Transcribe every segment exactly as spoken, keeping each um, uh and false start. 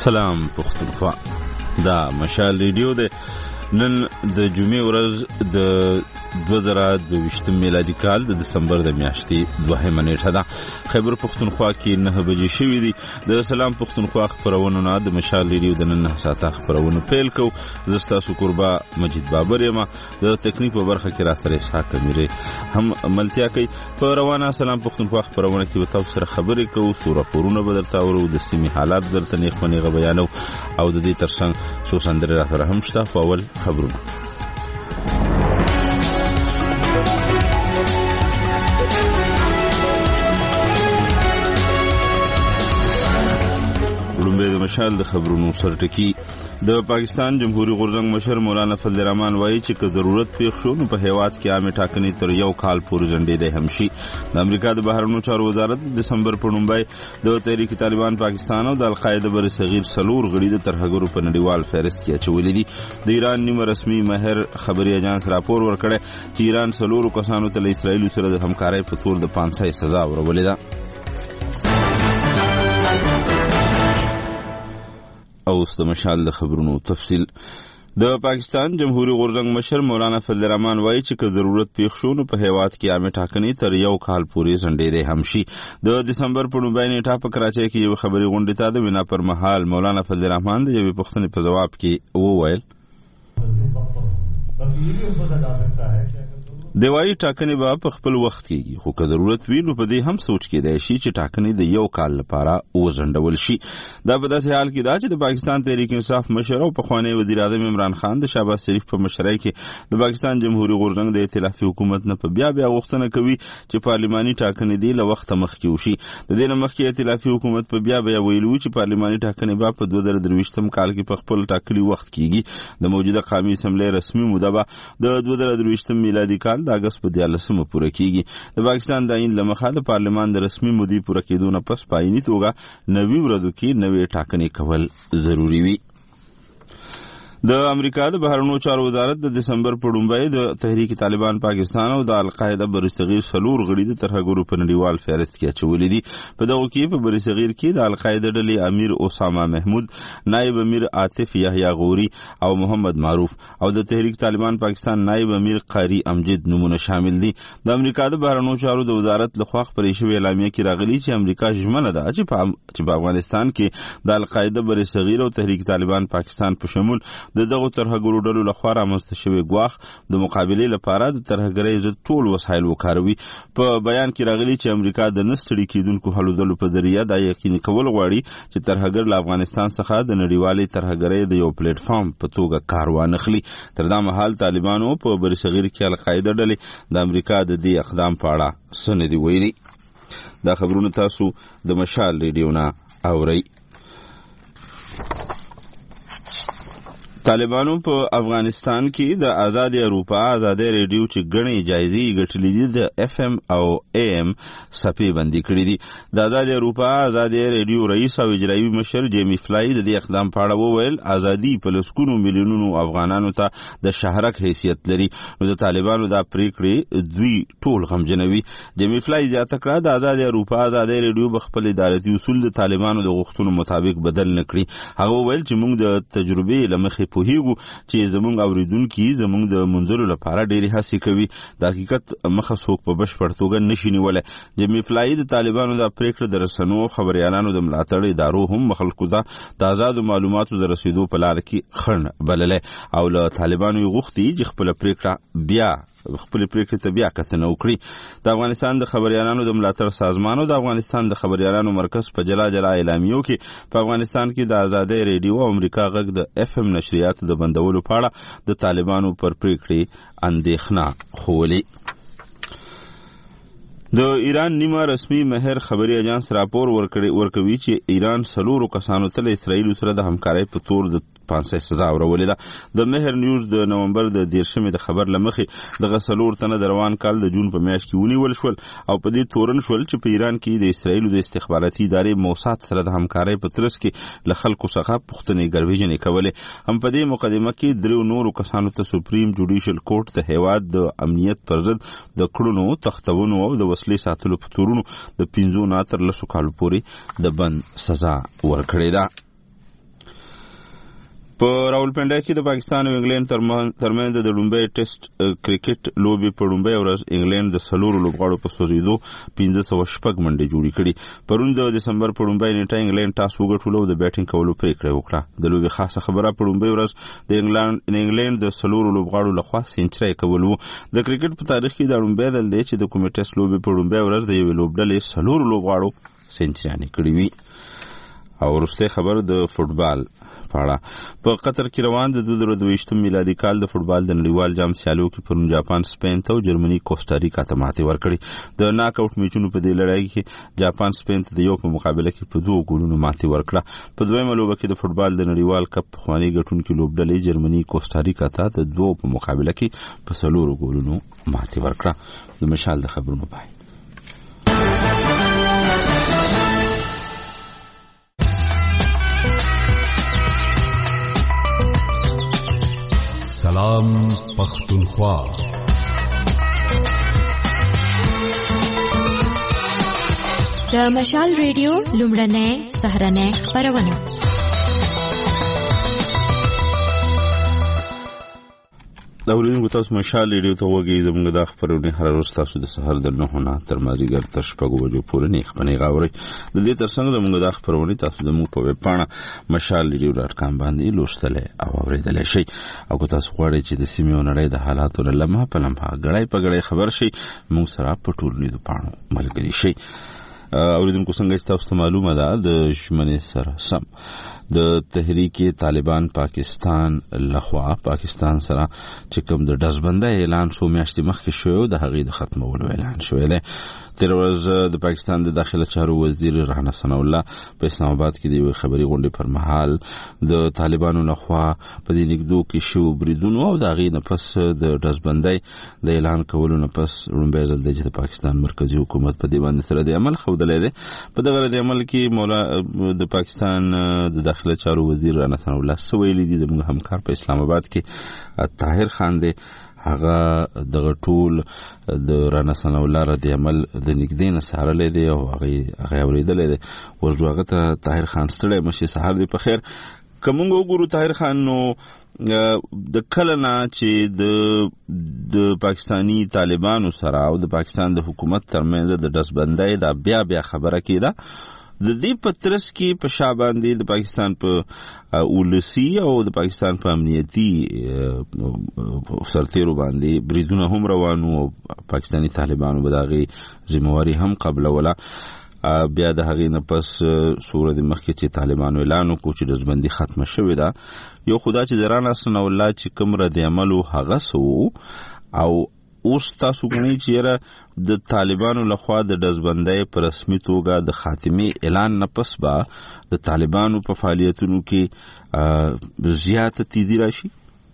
سلام پښتونخوا، دا مشال ریډیو ده. نن د جمعې ورځ د دوه زره دوهویشتم میلادي کال د دسمبر د میاشتې دوهمه نیټه ده. خیبر پښتونخوا کې نه بجې شوي دي. د سلام پښتونخوا خپرونو نه د مشال ریډیو د نن نه ساعته خپرونو پیل کوو. زه ستاسو کوربه مجید بابر یم. د تکنیک په برخه کې راسره اسحاق امیري هم ملتیا کوي. په روانه سلام پښتونخوا خپرونه کې به تاسو سره خبرې کوو، څو راپورونه به درته اورو، د سیمې حالات درته نیغ په نیغه بیانو او د دې ترڅنګ څو سندرې راسره هم شته. په اول خبرونه. لومبه د مشال د خبرونو سرټکی. د پاکستان جمهوریت غورځنګ مشر مولانا فضل الرحمن وایي چې که ضرورت پیښ شو نو په هیواد کې عامه ټاکنې تر یو کال پورې ځنډېدای هم شي. د امریکا د بهرنیو چارو وزارت د دسمبر په لومړۍ د تحریک طالبان پاکستان او د القاعده بر صغیر څلور غړي د ترهګرو په نړیوال فهرست کې اچولي دي. د ایران نیمه رسمي ماهر خبري اژانس راپور ورکړی چې ایران څلورو کسانو ته له اسرائیل سره د همکارۍ په تور د پانسۍ سزا ورولې ده. او د مشال د خبرونو تفصیل. د پاکستان جمهوریت غورځنګ مشر مولانا فضل الرحمن وایي چې که ضرورت پیښ شو نو په هیواد کې عامه ټاکنې تر یو کال پورې ځنډېدای هم شي. د دسمبر په لومړۍ نیټه په کراچۍ کې یو خبري غونډې ته د وینا پر مهال مولانا فضل الرحمن د یوې پوښتنې په ځواب کې وویل د وایي ټاکنې به په خپل وخت کېږي، خو که ضرورت وي نو په دې هم سوچ کېدای شي چې ټاکنې د یو کال لپاره وځنډول شي. دا په داسې حال کې ده چې د پاکستان تحریک انصاف مشر او پخوانی وزیر اعظم عمران خان د شهباز شریف په مشرۍ کې د پاکستان جمهوریت غورځنګ د ائتلافي حکومت نه په بیا بیا غوښتنه کوي چې پارلماني ټاکنې دې له وخته مخکې وشي. د دې نه مخکې ائتلافي حکومت په بیا بیا ویلي و چې پارلماني ټاکنې به په دوه زره درویشتم کال کې په خپل ټاکلي وخت کېږي. د موجوده قومي اسمبلۍ رسمي موده به د دوه زره درویشتم میلادي کال د اګست په دیارلسمه پوره کېږي. د پاکستان د آئین له مخه د پارلمان د رسمي مودې پوره کېدو نه پس په آئیني توګه نوي ورځو کې نوې ټاکنې کول ضروري وي. د امریکا د بهرنیو چارو وزارت د دسمبر په لومړۍ د تحریک طالبان پاکستان او د القاعده برصغیر څلور غړي د ترهګرو په نړیوال فهرست کې اچولي دي. په دغو کې په برصغیر کې د القاعده ډلې امیر اسامه محمود، نائب امیر عاطف یحیی غوري او محمد معروف او د تحریک طالبان پاکستان نائب امیر قاری امجد نمونه شامل دي. د امریکا د بهرنیو چارو د وزارت لخوا خپرې شوې اعلامیه کې راغلي چې امریکا ژمنه ده چې په افغانستان کې د القاعده برصغیر او تحریک طالبان پاکستان په شمول د دغو ترهګرو ډلو لخوا رامنځته شوی ګواښ د مقابلې لپاره د ترهګرۍ ضد ټول وسایل وکاروي. په بیان کې راغلي چې امریکا د نه ستړي کېدونکو هلو ځلو په ذریعه دا یقیني کول غواړي چې ترهګر له افغانستان څخه د نړیوالې ترهګرۍ د یو پلیټ فارم په توګه کار وانخلي. تر دا مهال طالبانو په برصغیر کې القاعده ډلې د امریکا د دې اقدام په اړه څه نه دي ویلي. دا خبرونه تاسو د مشال ریډیو نه اورئ. طالبانو په افغانستان کې د آزادې اروپا آزادې ریډیو چې ګڼې جایزې ګټلې دي د اف ام او اے ام صفحې بندي کړي دي. د آزادې اروپا آزادې ریډیو رئیس او اجرایي مشر جیمی فلای د دې اقدام په اړه وویل ازادي په لسګونو میلیونونو افغانانو ته د شهرک حیثیت لري، نو د طالبانو دا پریکړې دوی ټول غمجنوي. جیمی فلای زیاته کړه د آزادې اروپا آزادې ریډیو به خپل ادارتي اصول د طالبانو د غوښتنو مطابق بدل نه کړي. هغه وویل چې موږ د تجربې له مخې پوهیږو چې زموږ اوریدونکي زموږ د موندلو لپاره ډېرې هڅې کوي. د حقیقت مخه څوک په بشپړ توګه نشي نیولی. جیمی فلای د طالبانو د پریکړه د رسنیو او خبریالانو د ملاتړ ادارو هم خلکو ته د ازادو معلوماتو د رسیدو په لاره کې خنډ بللی او له طالبانو یې غوښتي چې خپله پریکړه بیا خپل پریکړې ته بیا کتنه وکړي. د افغانستان د خبریالانو د ملاتړ سازمان او د افغانستان د خبریالانو مرکز په جلا جلا اعلامیو کې په افغانستان کې د آزادۍ ریډیو او امریکا غږ د اف ام نشریاتو د بندولو په اړه د طالبانو پر پریکړې اندېښنه ښولې. د ایران نیمه رسمي ماهر خبري اژانس راپور ورکوي چې ایران څلورو کسانو ته له اسرائیل سره د همکارۍ په تور د پانسۍ سزا ورولې ده. د مهر نیوز د نومبر د دیرشمې د خبر له مخې دغه څلور تنه د روان کال د جون په میاشت کې ونیول شول او په دې تورن شول چې په ایران کې د اسرائیل د استخباراتي ادارې موساد سره د همکارۍ په ترڅ کې له خلکو څخه پوښتنې ګرویژنې کولې. هم په دې مقدمه کې دریو نورو کسانو ته سپریم جوډیشل کورټ د هیواد د امنیت پر ضد د کړنو تختونو او د وسلې ساتلو په تورونو د پنځو نه تر لسو کالو پورې د بند سزا ورکړې ده. په راولپنډۍ کې د پاکستان او انګلند ترمنځ د لومړي ټیسټ کرکټ لوبې په لومړۍ ورځ انګلند د څلورو لوبغاړو په سوځېدو پنځه سوه شپږ منډې جوړې کړې. پرون د دسمبر په لومړۍ نیټه انګلند ټاس وګټلو او د بیټینګ کولو پریکړه وکړه. د لوبې خاصه خبره په لومړۍ ورځ د انګلند د څلورو لوبغاړو لخوا سینچري کول و. د کرکټ په تاریخ کې دا لومړی ځل دی چې د کومې ټیسټ لوبې په لومړۍ ورځ د یوې لوبډلې څلورو لوبغاړو سینچریانې کړې وي. او وروستی خبر د فوټبال په اړه. په قطر کې روان د دوه زره دوه ویشتم میلادي کال د فوټبال د نړیوال جام سیالیو کې پرون جاپان سپین ته او جرمني کوسټاریکا ته ماتې ورکړې. د ناک آوټ میچونو په دې لړۍ کې جاپان سپین ته د یو په مقابله کې په دوه ګولونو ماتې ورکړه. په دویمه لوبه کې د فوټبال د نړیوال کپ پخواني ګټونکي لوبډلې جرمني کوسټاریکا ته د دوه په مقابله کې په څلورو ګولونو ماتې ورکړه. د مشال د خبرونو پای. سلام پختونخوا. د مشال ریډیو لومړنۍ سهرنۍ خبرونه. دا ورځې تاسو مشال ریډیو ته وګورئ. زموږ د خبرونه هر ورځ تاسو د سحر د نه نه تر مازیګر تر شپږ بجو پورې نه خبرونه غاوري. د دې ترڅنګ زموږ د خبرونه تاسو د موږ په ویب پاڼه مشال ریډیو ډاټ کام باندې لوستل او اوریدل شي. او که تاسو غواړئ چې د سیمې او نړۍ د حالاتو لمحه په لمحه غړای په غړای خبر شي، موږ سره په ټولنیزو پاڼو ملګری شي. اوریدونکو څنګه چې تاسو معلومه ده د ژمنې سره سم د تحریک طالبان پاکستان لخوا پاکستان سره چې کوم د دزبندۍ اعلان شو میاشتې مخکې شو د هغې د ختمولو اعلان شوی دی. تیر ورځ د پاکستان د داخله چارو وزیر رانا ثناء الله په اسلام آباد کې د یوې خبري غونډې پر مهال د طالبانو لخوا په دې نږدو کې شو بریدونو او د هغې نه پس د دزبندۍ د اعلان کولو نه پس لومړی ځل دی چې د پاکستان مرکزي حکومت په دې باندې سره د عمل ښودلی دی. په دغه رد عمل کې مولا د پاکستان د داخله چارو وزیر رانا ثناء الله څه ویلي دي. زموږ همکار په اسلام آباد کې طاهر خان دی، هغه دغه ټول د رانا ثناء الله رد عمل د نږدې نه څارلی دی او هغه هغه اورېدلی دی. ورځو هغه ته طاهر خان ستړی مشي. سهار دی په خیر. که موږ وګورو طاهر خان، نو د کله نه چې د د پاکستانی طالبانو سره او د پاکستان د حکومت ترمنځ د دزبندۍ دا بیا بیا خبره کېده، د دې په ترڅ کې په شا باندې د پاکستان په ولسي او د پاکستان په امنیتي سرتیرو باندې بریدونه هم روانو او پاکستانی طالبانو به د هغې ذمهواري هم قبلوله. بیا د هغې نه پس سوره د مخکې چې طالبانو اعلان وکړو چې دزبندي ختمه شوې ده. یو خو دا چې د رانا ثناء الله چې کوم رد عمل و هغه څه و، او اوس تاسو ګڼئ چې یاره د طالبانو لخوا د دزبندۍ په رسمي توګه د خاتمې اعلان نه پس به د طالبانو په فعالیتونو کې زیاته تیزی راشي.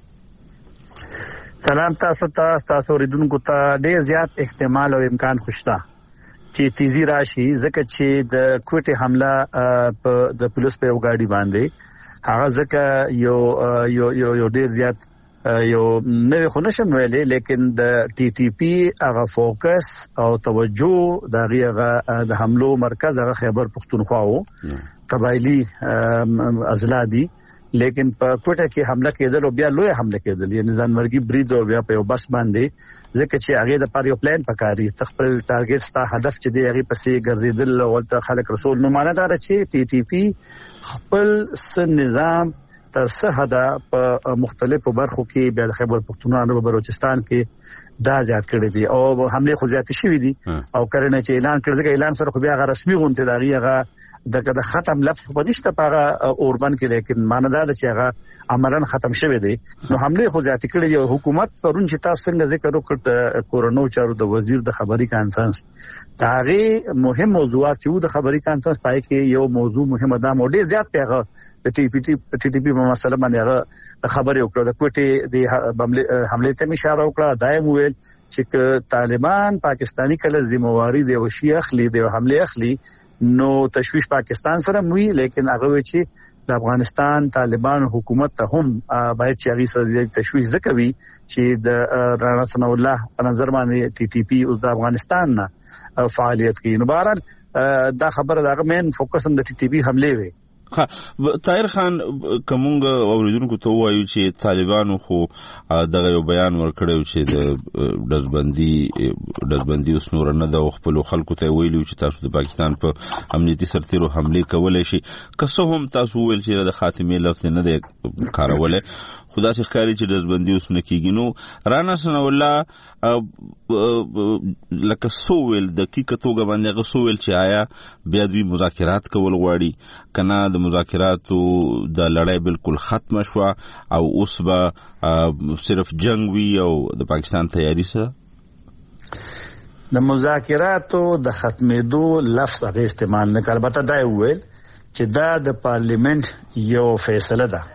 سلام تاسو ته، تاسو اوریدونکو ته ډېر زیات احتمال او امکان خوشته چې تیزی راشي، ځکه چې د کوټې حمله په د پولیس په یو ګاډي باندې هغه ځکه یو یو یو ډېر زیات یو نوې خو نشم ویلی، لیکن د ټي ټي پي هغه فوکس او توجه د هغې هغه د حملو مرکز هغه خیبر پښتونخوا و، قبایلي اضلاع دي. لیکن په کوټه کې حمله کېدل او بیا لوی حمله کېدل، یعنې ځانمرګي برید او بیا په یو بس باندې، ځکه چې هغې دپاره یو پلان پکاري، ته خپل ټارګېټ ستا هدف چې دی هغې پسې ګرځېدل او هلته خلک رسول. نو معنی دا ده چې ټي ټي پي خپل څه نظام تر څه حده په مختلفو برخو کې بیا د خیبر پښتونخوا او بلوچستان کې دا زیات کړی دي او حملې خو زیاتې شوي دي. او کله چې اعلان کړی، ځکه اعلان سره خو بیا هغه رسمي غونډې د هغې هغه د ختم لفظ خو نشته په هغه اوربند کې، لیکن معنی دا ده چې هغه عملاً ختم شوی دی. نو حملې خو زیاتې کړي دي. حکومت پرون چې تاسو څنګه ذکر وکړ د کورونو چارو د وزیر د خبري کانفرنس، د هغې مهم موضوعات چې وو د خبري کانفرنس پای کې یو موضوع مهمه ده، مو ډېر زیات په هغه د ټي پي ټي ټي ټي پي په مسله باندې هغه خبرې وکړه. د کوټې د حملې ته اشاره وکړه. دا یې وویل چې طالبان پاکستانی کله ذمہواری دی او شي اخلي دی او حمله اخلي، نو تشویش پاکستان سره موي، لیکن هغه وی چې د افغانستان طالبان حکومت ته هم باید چې هغه سره تشویش وکوي چې د رانا ثناء الله په نظر باندې ټي ټي پي اوس د افغانستان نه فعالیت کوي. نو بهرحال دا خبره دا مین فوکس هم د ټي ټي پي حمله وي ها طاهر خان کومنګ اوریدونکو ته وایو چې طالبانو خو دغه یو بیان ورکړیو چې د دزبندي دزبندي اوس نور نه د خپل خلکو ته ویلو چې تاسو د پاکستان په امنیتي سرتیرو حمله کولای شي که څه هم تاسو ویل چې د خاتمه لفظ نه دی کارولای خدا چې ښکاری چې دزبندي اوس نه کیږي نو رانا سن الله لکه سوول د کیکتوګه باندې غسوول چې آیا بیا دوی مذاکرات کول غواړي کنه د مذاکراتو د لړۍ بالکل ختم شو او اوس به صرف جنگ وی او د پاکستان تیاری سره د مذاکراتو د ختمېدو لفظ هغه استعمال نه کړ البته دا ویل چې دا د پارلیمنت یو فیصله ده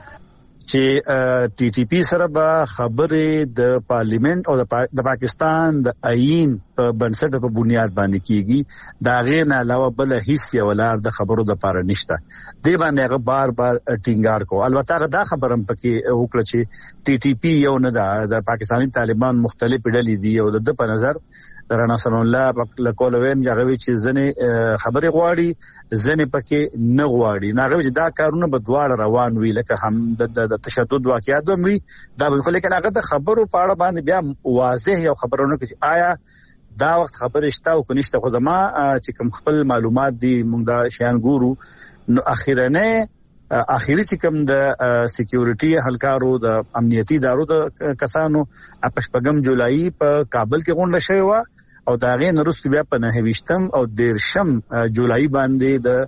چې ټي ټي پی سره به خبرې د پارلیمنت او د پاکستان د آئین په بنسټ په بنیاد باندې کیږي دا غیر نه علاوه بل هیڅ یو لار د خبرو د پاره نشته دی باندې هغه بار بار ټینګار کو البته دا خبرم پکې وکړه چې ټي ټي پی یو نه ده د پاکستاني طالبان مختلف ډلې دي او د په نظر رانا سن الله لکولوین هغه چې ځنه خبرې غواړي ځنه پکې نه غواړي نه هغه چې دا کارونه به دواړه روان وي لکه هم د تشدد واقعیت هم وي دا به لیکن هغه د خبرو په اړه باندې بیا واضح یو خبرونه کوي آیا دا وخت خبرې شته او کنيشته خو زما چې کوم خپل معلومات دي موږ دا شیان ګورو نو اخیرنه اخیری چې کوم د سکیورټي هلکارو د امنیتي ادارو د کسانو پشپغم جولای په کابل کې غونډه شوې و او دا غي نورست بیا په نه ویشتم او دیرشم جولای باندې د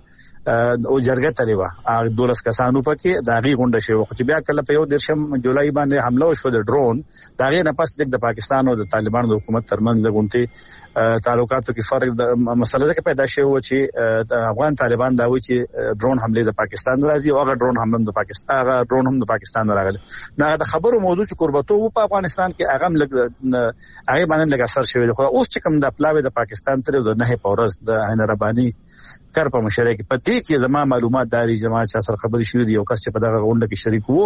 او جرګه تلې و هغه دولس کسانو پکې دا غي غونډه شوې و چې بیا کله په یو دیرشم جولای باندې حمله وشو د ډرون دا غي نه پس د پاکستان او د طالبانو د حکومت ترمنځ لګونتي تعلقاتو کې فرق د مسله ده پیدا شوه چې د افغان طالبان دا وایي چې ډرون حمله د پاکستان راځي او هغه ډرون حمله د پاکستان هغه ډرون هم د پاکستان راغلی نه د خبرو موضوع چې قربتو په افغانستان کې هغه لګ هغه باندې لګ اثر شوی خو اوس چې کوم د پلاوی د پاکستان تر د نه پورز د عین ربانی کار په مشره کې پدې کې زما معلومات داري جماعت چې سره خبري شوې دي او کس چې په دغه غونډه کې شریک وو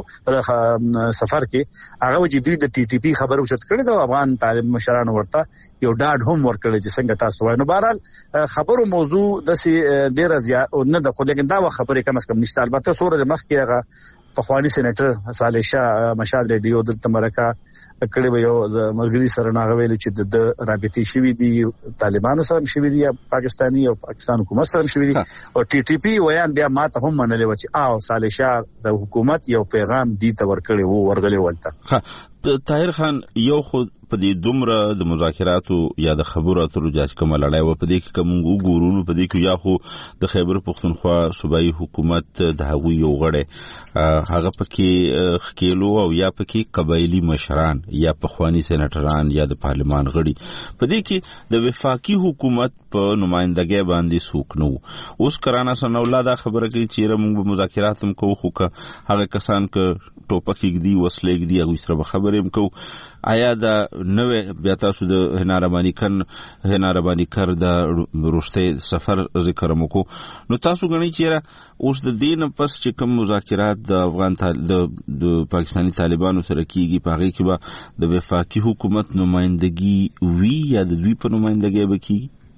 په سفر کې هغه چې دوی د ټي ټي پی خبرو چت کړي دا افغان طالب مشرانو ورته یو ډاډ هم ورکړي چې څنګه تاسو وایي نو بهرحال خبرو موضوع د سي ډیر زیات او نه د خو لیکن دا خبرې کم از کم نشته البته سورې مخ کې هغه پخوانی سېنیټر صالح شاه مشال ریډیو د تمرکا کړي به یو د مرګري سره ناغویل چې د رابطي شوی دي طالبانو سره شوی دي پاکستاني او پاکستان حکومت سره شوی دي او ټي ټي پی ویان بیا ماته هم منلې و چې او صالح شاه د حکومت یو پیغام دی ته ورکړي وو ورغلي ولته طاهر خان یو خود په دې دومره د مذاکراتو یا د خبرو اترو جاج کوم لړۍ و په دې کې کوم وګورونو په دې کې یا خو د خیبر پختونخوا صوبایي حکومت د هغوی یو غړی هغه پکې خکیلو او یا پکې قبایلی مشران یا پخوانی سېنیټران یا د پارلمان غړي په دې کې د وفاقي حکومت په نمائندګۍ باندې څوک نو اوس کرانا سن الله دا خبره کوي چې موږ مذاکرات هم کوو خو هغه کسان ک ټوپک دی وسلې دی هغه سره خبرې هم کوو آیا دا نوې بیا تاسو د هناربانی کن هناربانی کر د روشته سفر ذکر مکو نو تاسو غنی چیرې اوس د دین پس چې کوم مذاکرات د افغان د د پاکستانی طالبانو سره کیږي په هغه کې به د وفاقي حکومت نمائندګي وی یا د دوی په نمائندګي به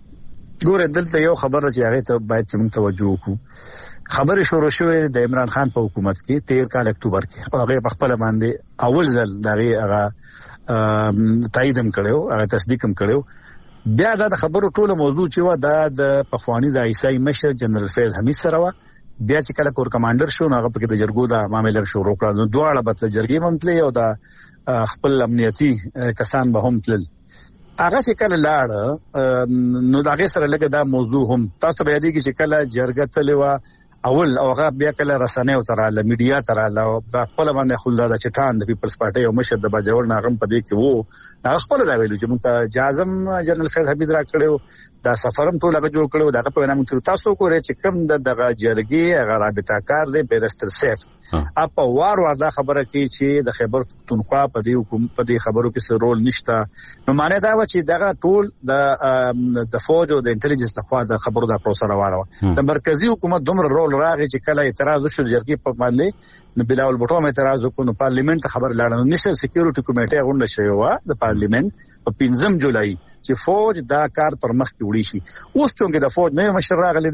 کیږي ګوره دلته یو خبره چې هغه ته باید چې موږ توجه وکړو خبره شروع شوې د عمران خان په حکومت کې تیر کال اکتوبر کې او هغه په خپل باندې اول ځل دغه هغه تاییدم کړو هغه تصدیق هم کړو بیا دا د خبرو ټوله موضوع چې و دا د پخوانی د عیسائی مشر جنرال فیض حمید سره و بیا چې کله کور کمانډر شو هغه په کې د جرګو د معاملې شروع کړل نو دواړه به جرګې ممتلې او د خپل امنیتي کسان به هم تلل هغه چې کله لاړ نو هغه سره لګه دا موضوع هم تاسو به یادی چې کله جرګه تلوا اول او هغه بیا کله رسنۍ او تراله میډیا تراله او خپل باندې خلدا چټان د پیپلز پارټي او مشر د باجوړ ناغم په دې کې وو هغه خپل دا ویلو چې موږ جازم جنرال فیض حمید را کړو دا سفرم ټول هغه جوړ کړو دا په نامه کې تاسو کوی چې کوم د دغه جرګې هغه رابطه کار دی بیرستر سیف اپ وار وار دا خبره کوي چې د خیبر پختونخوا په دې حکومت په دې خبرو کې څه رول نشته نو معنی دا و چې دغه ټول د د فوج او د انټيليجنس لخوا د خبرو د پروسه روانه د مرکزی حکومت دومره رول راغی چې کله اعتراض وشو جرګې په باندې نو بلاول بټو مې اعتراض وکړو نو پارلیمنت خبر لاړ نشل سکیورټي کمیټه غونډه شوی و د پارلیمنت په پنځم جولای چې فوج دا کار پر مخ کې وړي شي اوس څنګه د فوج نه مشر راغلی دی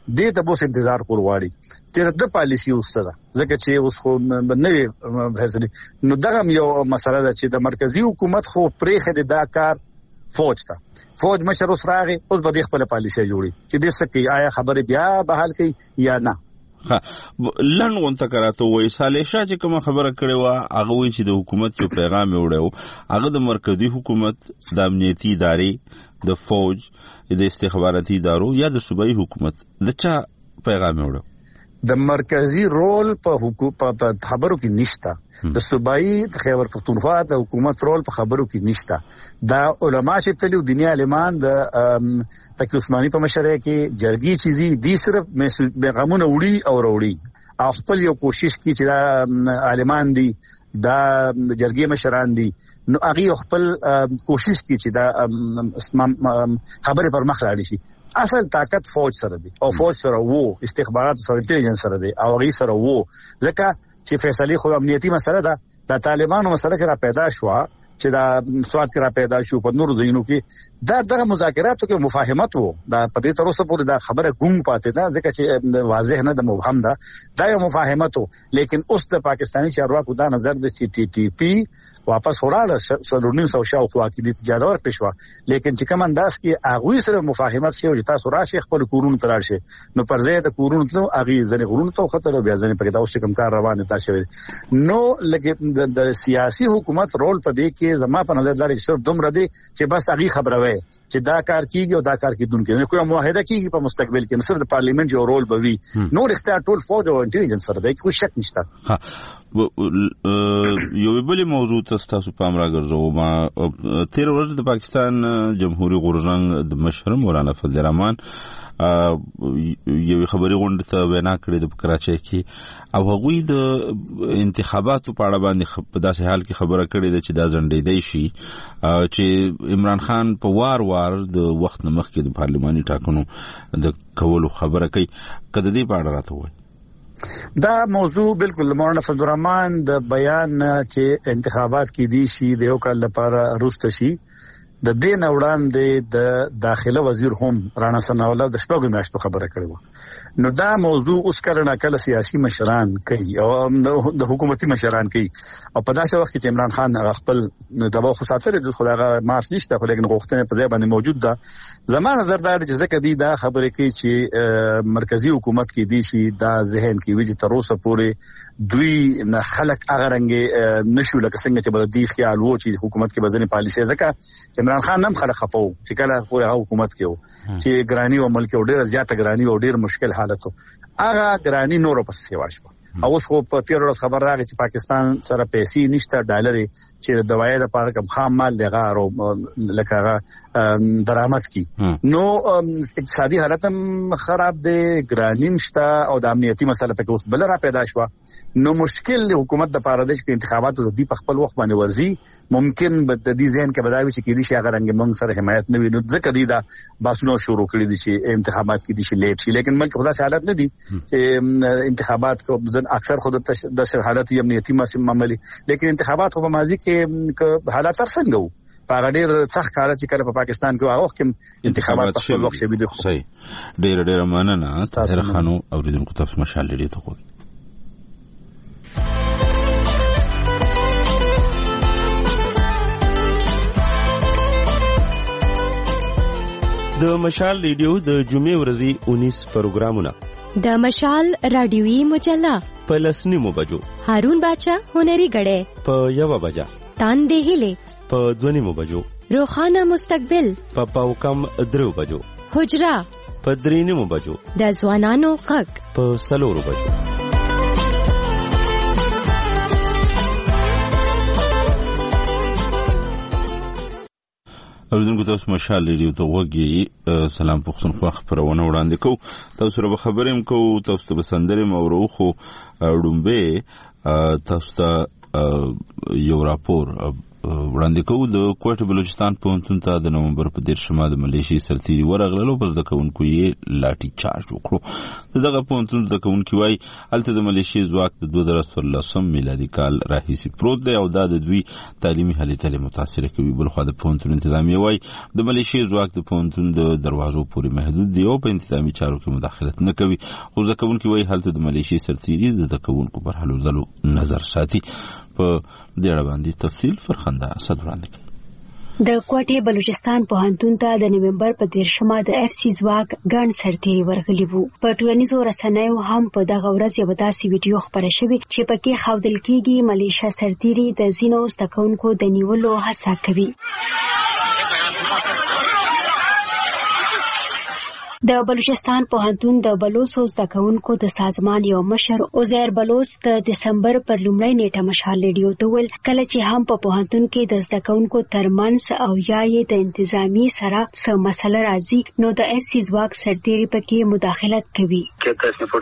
دې ته بوس انتظار کول غواړي چې د پالیسی وسره ځکه چې اوس خو نوې فیصله نو دغه یو مسله ده چې د مرکزی حکومت خو پرېخه د دا کار فوج ته فوج مشر اوس راغی اوس به خپل پالیسی جوړي چې د سکه آیا خبره بیا بحال کوي یا نه. ها لن غونته کراته وای صالح شاه چې کوم خبره کړې و هغه وی چې د حکومت یو پیغام وړو هغه د مرکزی حکومت د امنیتي ادارې د فوج د استخباراتي ادارو یا د صوبایي حکومت د چا پیغام وړو د مرکزی رول په حکومت په خبرو کې نشته د صوبایي د خیبر پختونخوا د حکومت رول په خبرو کې نشته دا علما چې تلو دنیا عالمان د تقی عثماني په مشرۍ کې جرګي چیزي دي صرف پیغامونه وړي او وروړي او خپل یو کوشش کوي چې دا عالمان دي دا جرګي مشران دي نو هغه خپل کوشش کوي چې دا خبره پر مخ راړي شي. اصل طاقت فوج سره دی او فوج سره وو استخبارات سره انټيليجنس سره دی او غي سره وو ځکه چې فیصله خو امنیتي مسله ده د طالبانو مسله چې را پیدا شو چې دا سواد کې را پیدا شو په نور ځینو کې دا دغه مذاکراتو کې مفاهمت وو دا په دې تر اوسه پورې دا خبره ګونګ پاتې ده ځکه چې واضح نه د مبهم ده دا یو مفاهمت وو لیکن اوس د پاکستاني چارواکو دا نظر د سی ټي ټي پی واپس وراله سلورنیم سو شاو خو کې د اجازه ورکړې شو لیکن چې کوم انداز کې هغه سره مفاهمت شي چې تاسو راشي خپل کورونو ترار شي نو پر ځای د کورونو ته هغه ځنې کورونو ته خطر او بیا ځنې پکې دا اوس کوم کار روان دي شوی نو لکه د سیاسي حکومت رول په دې کې زما په نظر دا چې دومره دی چې بس هغه خبره وي چې دا کار کیږي او دا کار کیدونکو نه کوم معاهده کیږي په مستقبل کې صرف د پارلیمنت یو رول بوي نو اختیار ټول فوج او انټيليجنس سره دی کوم شک نشته. ها یو بل موضوع تاسو په امر راګرځو ما تیر ورځ د پاکستان جمهوریت غورځنګ د مشر مولانا فضل الرحمن یو خبري غونډه ته وینا کړې د کراچۍ کې او هغوی د انتخاباتو په اړه باندې په داسې حال کې خبره کړې ده چې دا ځنډېدای شي چې عمران خان په وار وار د وخت نه مخکې د پارلماني ټاکنو د کولو خبره کوي کله دې په اړه راته وایي. دا موضوع بالکل مولانا فضل الرحمن د بیان چې انتخابات کې دي شي د یو کال لپاره روسته شي د دې وړاندې د داخله وزیر هم رانا ثناءالله د شپږو میاشتو خبره کړې و نو دا موضوع اوس کله نه کله سیاسي مشران کوي او د حکومتي مشران کوي او په داسې وخت کې چې عمران خان خپل دباو خو ساتره د خدای مارس نشته خو لیکن غوښتنه په ځای باندې موجود ده زما نظر دا چې ځکه دی دا خبره کوي چې مرکزی حکومت کې دي شي دا ذهن کې وي چې تر اوسه پورې دوی نه خلک هغه رنګ نشو لکه څنګه چې بل دی خیال وو چې حکومت کې بزنه پالیسي ځکه عمران خان هم خلک خفو چې کله پورې حکومت کې وو چې ګرانی او ملک ډېر زیاته ګرانی او ډېر مشکل حالت وو هغه ګرانی نور پس سیوا شو او اوس خو په تیر ورځ خبر راغی چې پاکستان سره پیسې نشته ډالر چې د دوايي لپاره کوم خام مال لغه او لکه درآمد کی نو اقتصادي حالت هم خراب دی ګرانی نشته او د امنیتي مسله په اوس بل را پیدا شو نو مشکل حکومت د پاره د انتخاباتو د په خپل وخت باندې ورزي ممکن به د دې ذهن کې بداوي چې کېدي شي هغه رنګ موږ سره حمایت نه وي نو ځکه دی دا باسنو شروع کړی دي چې انتخابات کې دي شي لیټ شي لیکن ملک خدا حالت نه دي چې انتخابات کو اکثر خود د حالت امنیتي معاملې لیکن انتخابات په ماضي کې حالات سره څنګه وو په ډېر سخت کار چې کله په پاکستان کې هغه وخت انتخابات په خپل وخت شوي دي. صحیح ډېر ډېر مننه طاهر خانو اوریدونکو تاسو مشال لري ته کوي. د مشال ریډیو د جمعې ورځې انیس پروګرامونه د مشال رادیوي مجله په لسنیمو بجو هارون باچا هنري غړې په یو بجا تاندې هلي په دونیمو بجو روخانه مستقبل په پاو کم درو بجو حجرا په درینیمو بجو د ځوانانو غږ په سلورو بجو. اوریدونکو تاسو مشال ریډیو ته وګورئ. سلام پښتونخوا خبرونه وړاندې کوو تاسو سره خبرې هم کوو تاسو ته بسندرې مورو خو ډومبه تاسو ته یو راپور وړاندې کوو. د کوټ بلوچستان پوهنتون ته د نومبر په دیرشمه د ملیشي سرتیري ورغلل او په زده کوونکو یې لاټي چارج وکړو. د دغه پوهنتون زده کوونکي وایي هلته د ملیشي ځواک د دوه زره څوارلسم میلادي کال راهیسې پروت دی او دا د دوی تعلیمي هلې تلې متاثره کوي. بلخوا د پوهنتون انتظامیه وایي د ملیشي ځواک د پوهنتون د دروازو پورې محدود دی او په انتظامي چارو کې مداخلت نه کوي. خو زده کوونکي وایي هلته د ملیشي سرتیري د زده کوونکو پر هلو ځلو نظر ساتي. په دې اړه باندې تفصیل فرخنده اسد وړاندې کوي. د کوټې بلوچستان پوهنتون ته د نومبر په دیرشمه د اف سی ځواک ګڼ سرتیري ورغلي وو. په ټولنیزو رسنیو هم په دغه ورځ یو داسې ویډیو خپره شوې چې پکې ښودل کېږي ملیشیا سرتیري د ځینو زده کوونکو د نیولو هڅه کوي. د بلوچستان پوهنتون د بلوڅو زده کوونکو د سازمان یو مشر عزیر بلوڅ د دسمبر پر لومړۍ نیټه مشال ریډیو ته وویل کله چې هم په پوهنتون کې د زده کوونکو ترمنځ او یا یې د انتظامی سره څه مسله راځي نو د اف سی ځواک سرتیري پکې مداخلت کوي. دا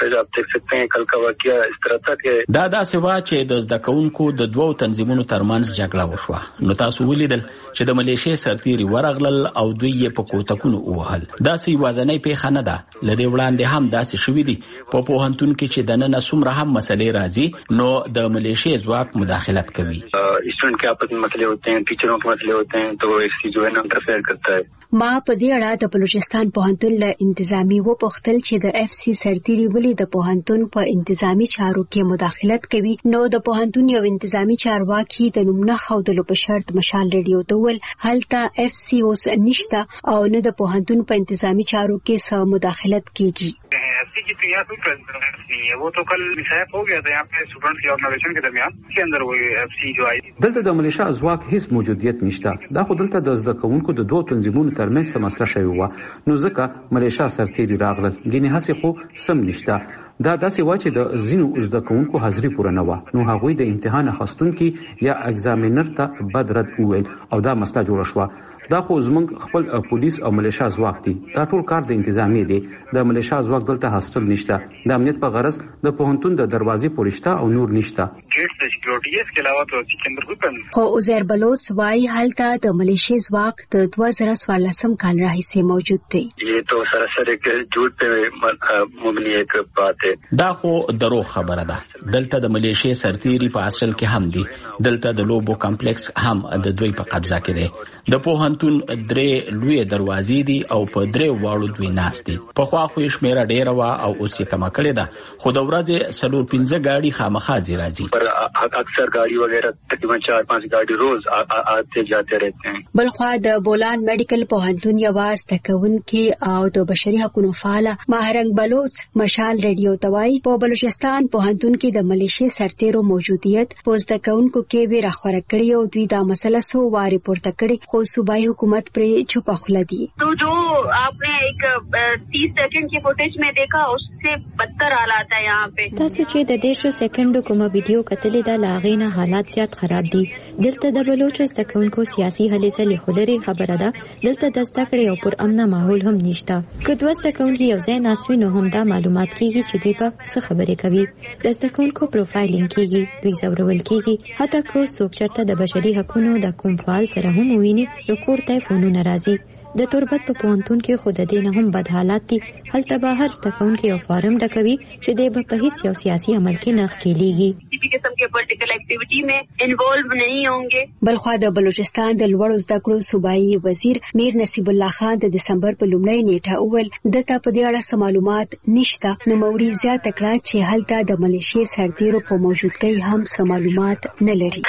داسې وه چې د زده کوونکو د دوو تنظیمونو ترمنځ جګړه وشوه نو تاسو ولیدل چې د ملیشیا سرتیري ورغلل او دوی یې په کوتکونو ووهل. داسې یوازینۍ پیښه نه ده. لري وړاندې هم داسې شوي دي په پوهنتون کې چې دننه څومره هم مسلې راځي نو د ملیشیا ځواک مداخلت کوي. اسټوډنټ کې आपस में मसले होते हैं, टीचरों के मसले होते हैं, तो एक सी जो है ना इंटरफेयर करता है. ما په دې اړه د بلوچستان پوهنتون له انتظامی وپوښتل چې د اف سی سرتیري ولې د پوهنتون په انتظامی چارو کې مداخلت کوي نو د پوهنتون یو انتظامی چارواکي د نوم نه ښودلو په شرط مشال ریډیو ته وویل هلته اف سی اوس نشته او نه د پوهنتون په انتظامی چارو کې څه مداخلت کیږي. एफसी की तो यहाँ कोई प्रेजेंस नहीं है. वो तो कल मिसहैप हो गया था यहाँ पे स्टूडेंट्स की ऑर्गेनाइजेशन के दरमियान के अंदर वो एफसी जो आई. دلته د ملیشیا ځواک هیڅ موجودیت نشته. دا خو دلته د زده کوونکو د دوه تنظیمونو ترمنځ څه مسله شوې وه نو ځکه ملیشیا سرتیري راغلل. ګینې هسې خو سم نشته. دا داسې وه چې د ځینو زده کوونکو حاضري پوره نه وه نو هغوی د امتحان اخیستونکي یا اګزامینر ته بد رد وویل او دا مسله جوړه شوه. دا خو زمونږ خپل پولیس او ملیشیا ځواک دي. دا ټول کار د انتظامی دی. د ملیشیا ځواک دلته هاستل نشته. د امنیت په غرض د پوهنتون د دروازې پورې شته او نور نشته. गेट से सिक्योरिटी है, इसके अलावा तो इसके अंदर कोई प्रेजेंस. خو عزیر بلوڅ وايي هلته د ملیشیا ځواک د دوه زره څوارلسم کال راهیسې موجود دی. ये तो सरासर एक झूठ पे مبني एक बात है. دا خو درو خبره ده. دلته د ملیشیا سرتیري په اصل کې هم دي. دلته د لوبو کمپلیکس هم د دوی په قبضه کې دی. د پوهنتون درې لوی دروازې دي او په درې واړو دوی ناست دي. په خوا خو شمیره ډیره وا او اوس یې کمه کړې ده خو د ورځې څلور پنځه ګاډي خامخا راځي. पर अक्सर गाड़ी वगैरह तकरीबन चार पांच गाड़ी रोज आते जाते रहते हैं. بلخوا د بولان میډیکل پوهنتون یواز تکونکي او د بشري حقوقو فعال ماهرنګ بلوڅ مشال ریډیو توای په بلوچستان پوهنتون کې د ملیشیا سرتیرو موجودیت په زده کوونکو کې وی راخوره کړی او دوی دا مسله سو واري پورته کړی خو صوبایي حکومت پر چوپ خله دي. तो जो आपने एक तीस सेकंड की फुटेज में देखा उससे बदतर हालात है यहाँ पे. تاسو چې د دیشو سکندو کومه ویډیو کتلې ده لاغینا حالات زیات خراب دي. دلته د بلوچ زده کوونکو سیاسي هلې ځلې خلري خبره ده. دلته د زده کړې او پر امنه ماحول هم نشته. که دوه زده کوونکي یو ځای ناست وي نو هم دا معلومات کیږي چې دوی په څه خبرې کوي. د زده کوونکو پروفایلینګ کیږي, دوی ځورول کیږي. حتی که څوک چېرته د بشري حقوقو د کوم فعال سره هم وویني نو کور ته فونونه راځي. د تربت په پوهنتون کې خود دې نه هم بد حالات دي. هلته به هر زده کوونکی یو فارم ډکوي چې دی به په هیڅ یو سیاسي عمل کې نه ښکېلیږي. قسم के पॉलिटिकल एक्टिविटी में इन्वॉल्व नहीं होंगे. بلخوا د بلوچستان د لوړو زده کړو صوبایي وزیر میر نصیب الله خان د دسمبر په لومړۍ نیټه اول دته په دې اړه سم معلومات نشته نو موري زیات کړه چې هلته د ملیشیا سرتیرو په موجودګۍ هم سم معلومات نه لري.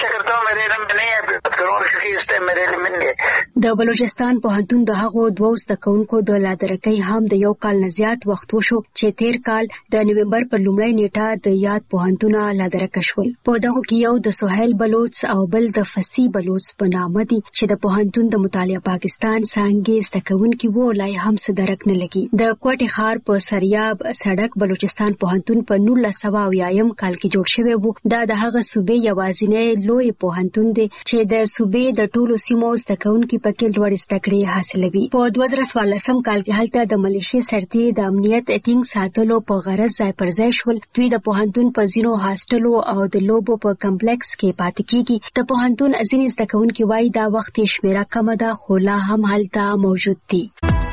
د بلوچستان پوهنتون د هغو دوه زده کوونکو د لادرکۍ هم د یو کال نه زیات وخت وشو چې تیر کال د نومبر په لومړۍ نیټه د یاد پوهنتون لادرکه شول. په دغه کې یو د سهیل بلوچ او بل د فسی بلوچ په نامه دي چې د پوهنتون د مطالعه پاکستان څنګه زده کوونکي وو لای هم څه درک نه لګي. د کوټه خار په سریاب سړک بلوچستان پوهنتون په نولس سوه اویایم کال کې جوړ شوی وو. دا د هغه صوبې یوازینی لوی پوهنتون پوهنتون دی چې د صوبې د ټولو سیمو زده کوونکي پکې لوړ زده کړې حاصلوي. په دوه زره څوارلسم کال کې هلته د ملیشیا سرتیري د امنیت ټینګ ساتلو په غرض ځای پر ځای شول. دوی د پوهنتون په ځینو هاسټلو او د لوبو په کمپلیکس کې پاتې کیږي. د پوهنتون ځینې زده کوونکي وایي دا وخت یې شمیره کمه ده خو لا هم هلته موجود دي.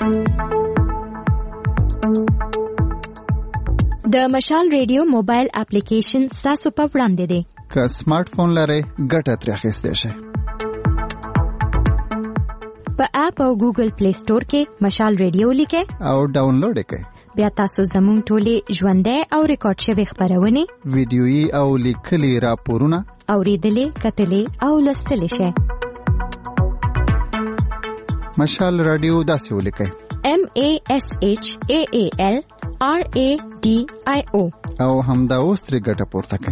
د مشال ریډیو موبایل اپلیکیشن ستاسو په وړاندې دی. که سمارټ فون لرئ ګټه ترې اخیستی شئ. په اپ او ګوګل پلی سٹور کې مشال ریډیو لیکئ او ډاونلوډ یې کړئ. بیا تاسو زموږ ټولې ژوندۍ او ریکارډ شوې خپرونې، ویډیويي او لیکلي راپورونه اورېدلې، کتلې او لوستلی شئ. مشال رادیو داسې ولیکئ: M A S H A A L R A D I O او همدا اوس ترې ګټه پورته کړئ.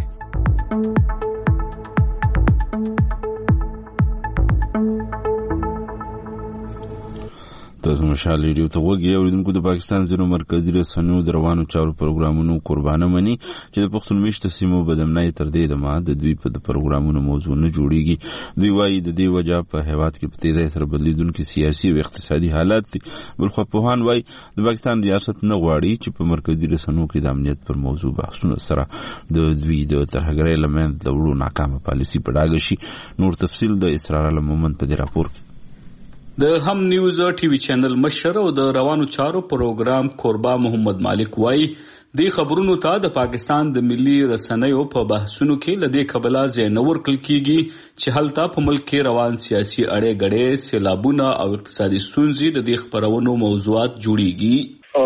تاسو مشال ریډیو ته وګورئ. اوریدونکو د پاکستان ځینو مرکزی رسنیو د روانو چارو پروګرامونو قربانه مني چې د پښتون میشته سیمو بدمنۍ تر دې دمه د دوی په پروګرامونو موضوع نه جوړیږي. دوی وایي د دې وجہ په هیواد کې په تیزۍ سره بدلیدونکي سیاسي او اقتصادي حالات دي. بلخو پوهان وایي د پاکستان ریاست نه غواړي چې په مرکزی رسنیو کې د امنیت پر موضوع بحثونه سره د دوی د ترهګرۍ لمن د وړو ناکامه پالیسي په ډاګه شي. نور تفصیل د اسرار علم مومند په دې راپور کې. د هم نیوز ټي وي چینل مشر او د روانو چارو پروګرام کوربا محمد مالک وایي د خبرونو ته د پاکستان د ملي رسنیو په بحثونو کې لدې قبله ځای نه ورکړل کیږي چې هلته په ملک کې روان سیاسي اړې غړې، سیلابونه او اقتصادي ستونزې د دې خبرونو موضوعات جوړیږي.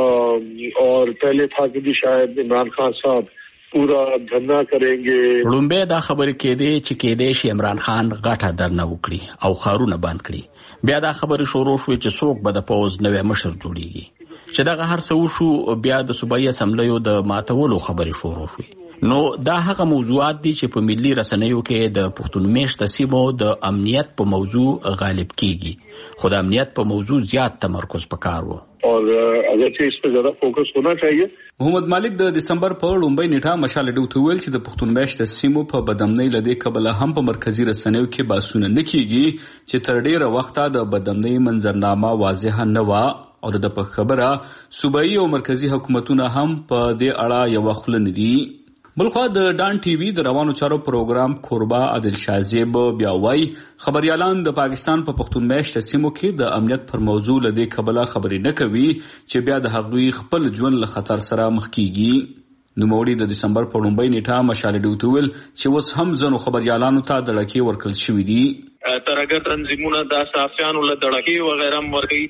اور پہلے تھا کہ شاید عمران خان صاحب پورا دھرنا کریں گے. لومبه دا خبرې کېدې چې کېدې شي عمران خان غټه درنه وکړي او خارونه بند کړي. بیا دا خبرې شروع شوې چې څوک به د پوز نوې مشر جوړیږي. چې دغه هر څه وشو بیا د صوبایي اسمبلیو د ماتولو خبرې شروع شوې. نو دا هغه موضوعات دي چې په ملي رسنیو کې د پښتون میشته سیمو د امنیت په موضوع غالب کیږي. خو د امنیت په موضوع زیات تمرکز پکار وو. اور اگرچہ اس پر زیادہ فوکس ہونا چاہیے. محمد مالک د دسمبر په لومبۍ نیټه مشال ډیو ته ویل چې د پښتون میشته سیمو په بدامنۍ لدې قبله هم په مرکزی رسنیو کې باسونه نه کیږي چې تر ډیره وخته د بدامنۍ منظرنامه واضح نه و او د په خبره صوبایي او مرکزی حکومتونه هم په دې اړه یو خپل نه دي. بلخوا د ډان ټي وي د روانو چارو پروګرام کوربا عادل شازیب بیا وایي خبريالان د پاکستان په پښتون میشته سیمو کې د امنیت پر موضوع لدې قبله خبرې نه کوي چې بیا د هغوی خپل ژوند له خطر سره مخ کیږي. نوموړي د دسمبر په لومبۍ نیټه مشال ډیو ته ویل چې اوس هم ځینو خبريالانو ته دړکې ورکړل شوې دي. ترګر تنظیمونه د صحافیانو له دړکې وغیرہ ورګي.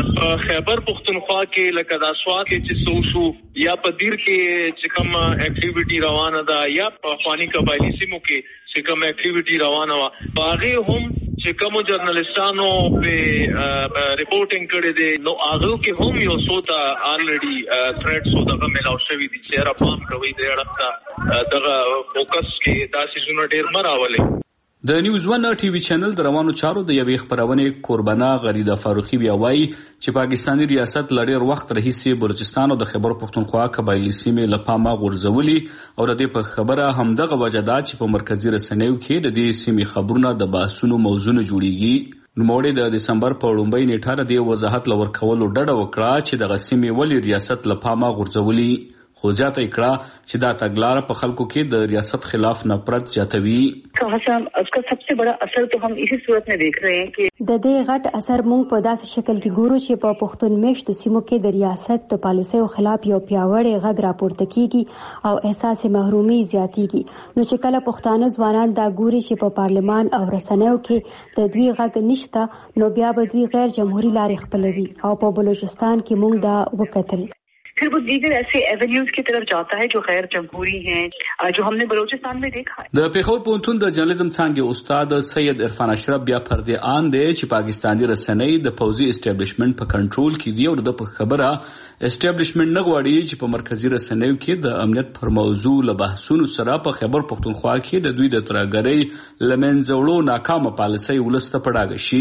خیبر پختونخوا کې لکه د اسوات کې چې سوشو یا په دیر کې چې کوم اکټیویټي روانه ده یا په خواني قبایلی سیمو کې چې کوم اکټیویټي روانه و باغې هم چې کوم جرنالستانو په ریپورټینګ کړي دي نو هغه کې هم یو څوتا الریډي تھریټس او دغه ملاو شوی دي چې را پام کوي د اړه دغه فوکس کې تاسو زونه ډیر مراولې. د نیوز ون ټي وي چینل د روانو چارو د یوې خبرونه قربانه غریده فاروقي بیا وایي چې پاکستاني ریاست لړیر وخت رئیسي بلوچستان او د خیبر پختونخوا قبایلی سیمې لپاره غورځولي او د دې په خبره هم دغه وجدا چې په مرکزی رسنیو کې د دې سیمې خبرونه د بحثونو موضوع جوړیږي. نوموړي د دسمبر په لومبۍ نیټه د وضاحت لور کولو ډډه وکړه چې د سیمې ولې ریاست لپاره غورځولي. خو زیاته کړه چې دا تګلاره په خلکو کې د ریاست خلاف نفرت زیاتوي. حسن اس کا سب سے بڑا اثر تو हम इसी सूरत में देख रहे हैं कि د دې غټ اثر مونږ په داسې شکل کې ګورو چې په پښتون میشتو سیمو کې د ریاست د پالیسیو خلاف یو پیاوړی غږ راپورته کیږي او احساس محرومي زیاتیږي. نو چې کله پښتانه ځوانان دا ګوري چې په پارلمان او رسنیو کې د دوی غږ نشته نو بیا به دوی غیر جمهوریت لارې خپلوي او په بلوچستان کې مونږ دا وکتل. پھر وہ دیگر ایسے ایونیوز کی طرف جاتا ہے جو غیر جمہوری ہیں جو ہم نے بلوچستان میں دیکھا ہے. د پیښور پوهنتون د جرنالیزم څانګې استاد سید عرفان اشرف بیا پردې آن دی چې پاکستاني رسنۍ د پوځي اسټابلیشمنت په کنټرول کې دی او د خبره اسټابلیشمنت نه غواړي چې په مرکزی رسنیو کې د امنیت پر موضوع له بحثونو سره په خیبر پختونخوا کې د دوی د ترهګرۍ لمنځه وړو ناکامه پالیسۍ ولسته پړاګ شي.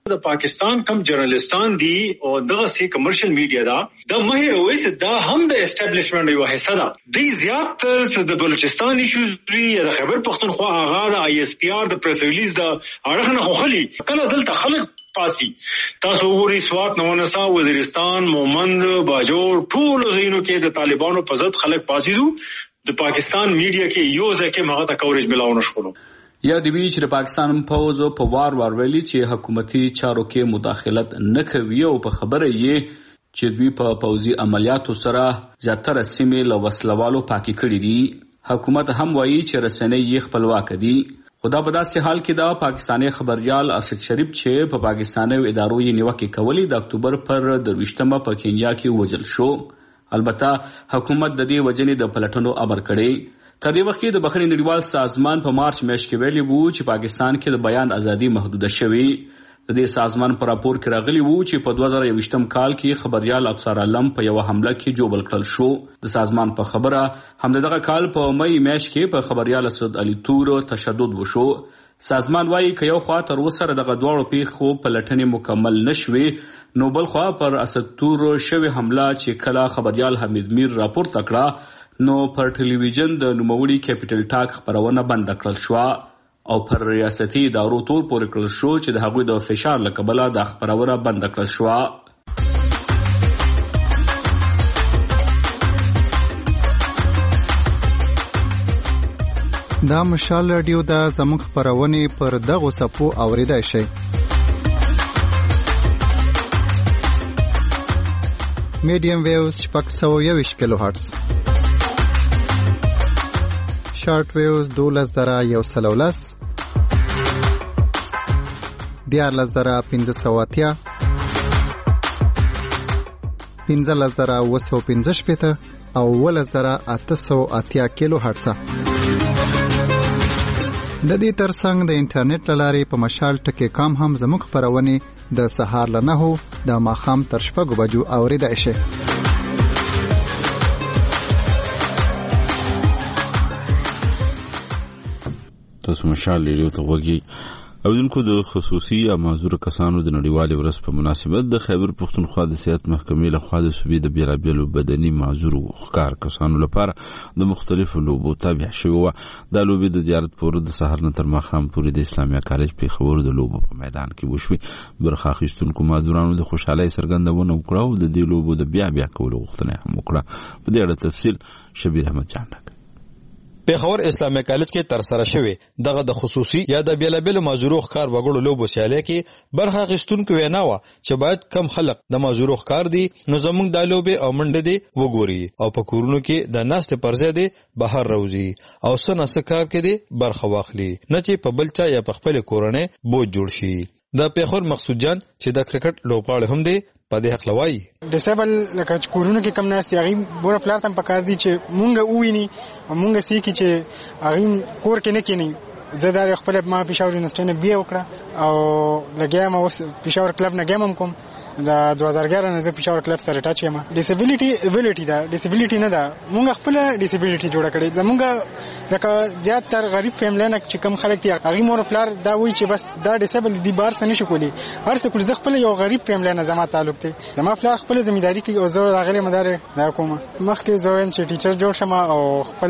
د پاکستان کم جرنالستان دي او دغه سي کمرشل میډیا دا د مهر اویس دا هم د اسټابلیشمنت یو حصہ ده. دی زیات تر د بلوچستان ایشوز وی د خیبر پختونخوا هغه د آی اس پی آر د پریس ریلیز دا اړه نه خوخلی کله دلته خلک پاسي تاسو وګورئ سوات نوانسا وزیرستان مومند باجوړ ټول زینو کې د طالبانو په ضد خلک پاسي دي. د پاکستان میډیا کې یو ځکه هغه ته کوریج ملاونه شول. یا د وی چې د پاکستان پوز په وار وار ویلي چې حکومتي چارو کې مداخلت نه کوي او په خبره یې چې دوی په پوزي عملیاتو سره زیاتره سیمې له وسلوالو پاکي کړي دي. حکومت هم وایي چې رسنۍ یې خپلواک دي. خدا په داسې حال کې دا پاکستاني خبريال ارشد شریف چې په پاکستاني ادارو یې نیوکه کوي د اکتوبر پر درویشتمه په کینیا کې وژل شو. البته حکومت د دې وجنې د پلټنو امر کړی. تر دې وخت کې د بخښنې نړیوال سازمان په مارچ میاشت کې ویلي وو چې پاکستان کې د بیان ازادي محدوده شوې. د دې سازمان پر راپور کې راغلی وو چې په دوه زره یوویشتم کال کې خبريال افسر علم په یو حمله کې جوړل کړل شو. د سازمان په خبره هم دغه کال په مې میاشت کې په خبريال اسد علي تور تشدد وشو. سازمان وايي چې یو خوا تر اوسه دغه دواړو پیښو په لټنې مکمل نشوي نو بل خوا پر اسد تور شوی حمله چې کله خبريال حمید میر راپور تکړه نو پر ټلویزیون د نوموړي کیپټل ټاک خبرونه بند کړل شو او پر ریاستي ادارو تور پورې کړل شو چې د هغوی د فشار له کبله د خبرونه بند کړل شو. دا مشال رادیو دا زموږ خبرونه پر دغه صفو اوریدای شي. میډیم ویوز شپږ سوه یوویشت کیلو هرتز، شارټ ویوز دولس زره یو سل او لس، دیارلس زره پنځه سوه اتیا، پنځلس زره اوه سوه پنځه شپېته او اوولس زره اته سوه اتیا کیلو هرتز. د دې ترڅنګ د انټرنیټ له لارې په مشال ټکی کام هم زموږ خبرونه د سهار له نهو د ماښام تر شپږو بجو اورېدای شي. تاسو مشال ریډیو ته وګورئ. اوریدونکو د خصوصي یا معذور کسانو د نړیوالې ورځ په مناسبت د خیبر پختونخوا د صحت محکمې لخوا د صوبې د بیلابیلو بدني معذور ښکار کسانو لپاره د مختلفو لوبو تابع شوې وه. دا لوبې د زیارت په ورځ د سهار نه تر ماښام پورې د اسلامیا کالج پېښور د لوبو په میدان کې وشوې. برخه اخیستونکو معذورانو د خوشحالۍ څرګندونه وکړه او د دې لوبو د بیا بیا کولو غوښتنه هم وکړه. په دې اړه تفصیل شبیر احمد جان پېښور اسلامي کالج کې تر سره شوی دغه د خصوصي یا د بیلابل معذورو ښکار وګړو لوبو سیالي کې برخه اخیستونکو وینا و چې باید کم خلک د معذورو ښکار دي نو زموږ د لوبې او منډه دي وګوري او په کورونو کې د ناستې پرځای دي بهر روزي او سن اسکار کې دي برخه واخلي نه چې په بلچا یا په خپل کورونه بوج جوړ شي. د پېښور مقصود جان چې د کرکټ لوبغاړي هم دي په دې حق لوي ډیسیبل لکه کورونه کې کم ناستي هغه بوره پلار تم پکار دي چې مونږ وویني مونږ سې کی چې هغه کور کې نه کینی زه دا خپل ما پېښور یونیورسيټي نه بیا وکړه او لګیا ما اوس پېښور کلب نه ګیم هم کوم دا دوه هزار اګیاره نه زه پېښور کلب سره ټاچ یم. ډیسیبিলিټي ویلیټي دا ډیسیبিলিټي نه دا مونږ خپل ډیسیبিলিټي جوړه کړې زمونږ لکه زیات تر غریب فیملی نه چې کم خلک دي هغه مور پلار دا وایي چې بس دا ډیسیبل دي بار سن شي کولی هر څه کول زه خپل یو غریب فیملی نه زما تعلق دی زما پلار خپل ځمېداري کوي او زه راغلی مدار دا کوم مخکې زه وایم چې ټیچر جوړ شم او خپل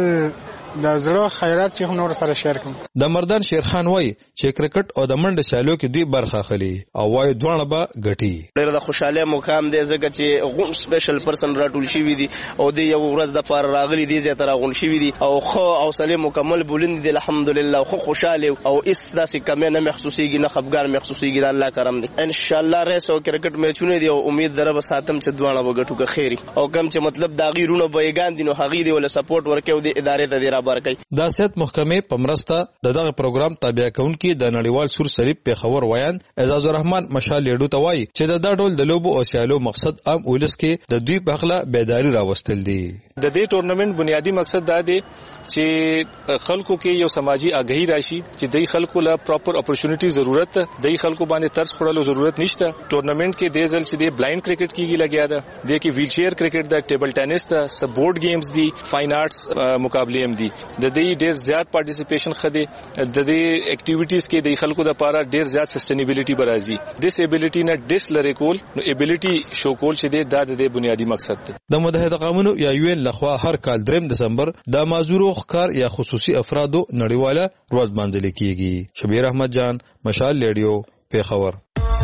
د زړه خیرات چې نور سره شیر کوم. د مردان شیرخان وای چې کرکټ او د منډه سیالو کې دوی برخه اخلي او وای دوه به غټي. ډېر د خوشاله مقام دی ځکه چې غون سپیشل پرسن راټول شي وي دي او د یو ورځ د فار راغلي دي زیاتره غون شي وي دي او خو او سلیم مکمل بولند دي الحمدلله خو خوشاله او اس داسې کمه نه محسوسيږي نه خفګان محسوسيږي د الله کرم دي. ان شاء الله ریس او کرکټ میچونه دي او امید دربه ساتم چې دوه به غټو که خیری او کم چې مطلب دا غیرونه بیگان دي نو هغه دی ول سپورټ ورکو د ادارې ته دی را برکې. د صحت محکمې په مرسته د دغه پروګرام تابع کونکي د نړیوال سور صلیب پېښور ویان اعزاز الرحمن مشال لیډو ته وایي چې د دا ډول د لوبو او سیالو مقصد عام ولس کې د دوی په خلا بیداری راوستل دي. د دې ټورنمنت بنیادی مقصد دا دی چې خلکو کې یو سماجی آگاهی راشي چې دای خلکو له پراپر اپورچونټی ضرورت ده دای خلکو باندې ترس خورلو ضرورت نشته. ټورنمنت کې د ځل چې د بلایند کرکټ کیږي لګیا ده د کې ویل چیر کرکټ ده ټیبل ټینس ده سب بورډ گیمز دي فاین آرټس مقابله هم دي د دې ډیر زیات پارټیسیپیشن خدي د دې اکټیویټیز کې د خلکو د لپاره ډیر زیات سسټینیبিলিټي برازي ډیس ایبیلیټي نه ډیس لری کول نو ایبیلیټي شو کول چې د د بنیادی مقصد دی. د متحده قومونو یا یو ان لخوا هر کال دریم دسمبر د معذورو ښکار یا خصوصي افرادو نړیواله ورځ مانځل کیږي. شبیر احمد جان، مشال ریډیو، پیښور.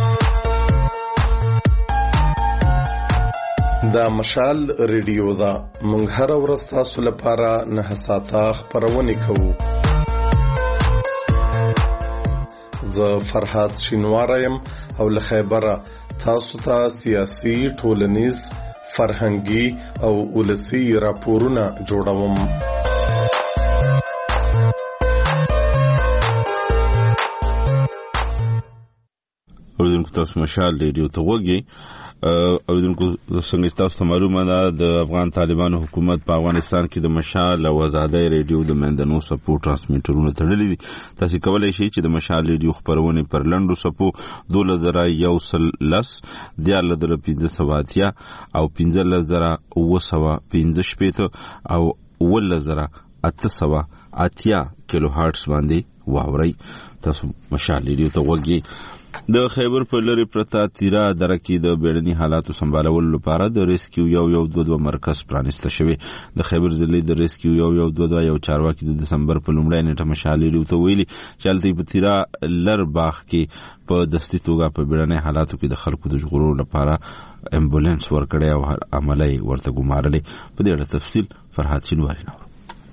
دا مشال ریډیو دا مونږ هر ورځ تاسو لپاره نه ساته خبرونه کوو. زه فرحات شینوارم او له خیبره تاسو ته سیاسي، ټولنیز، فرهنګي او ولسی راپورونه جوړوم. اوریدونکو تاسو مشال ریډیو ته وګورئ. اوریدونکو څنګه تاسو ته معلومه ده د افغان طالبانو حکومت په افغانستان کې د مشال او آزادۍ ریډیو د مندنو سپو ټرانسمیټرونه تړلي دي. تاسو کولای شئ چې د مشال ریډیو خبرونه پر لنډو سپو دوله زره یو سل لس دیارلس زره پنځه سوه اتیا او پنځلس زره اوه سوه پنځه شپېته او اوولس زره اته سوه اتیا کیلو هارټز باندې واورئ. تاسو مشال ریډیو ته وګورئ. د خیبر په لری پرتا تیرا درکې د بیړني حالاتو سمبالولو لپاره د ریسکیو یو یو دوه دوه مرکز پرانیسته شوی. د خیبر ضلع د ریسکیو یو یو دوه دوه یو چارواکي د دسمبر په لومړۍ نیټه مشال ریډیو ته ویلي چې هلته په تیرا لر باغ کې په دستي توګه په بیړني حالاتو کې د خلکو د ژغورلو لپاره امبولانس ورکړی او عملی ورته ګمارلې. په دې اړه تفصیل فرحات شینواری نو.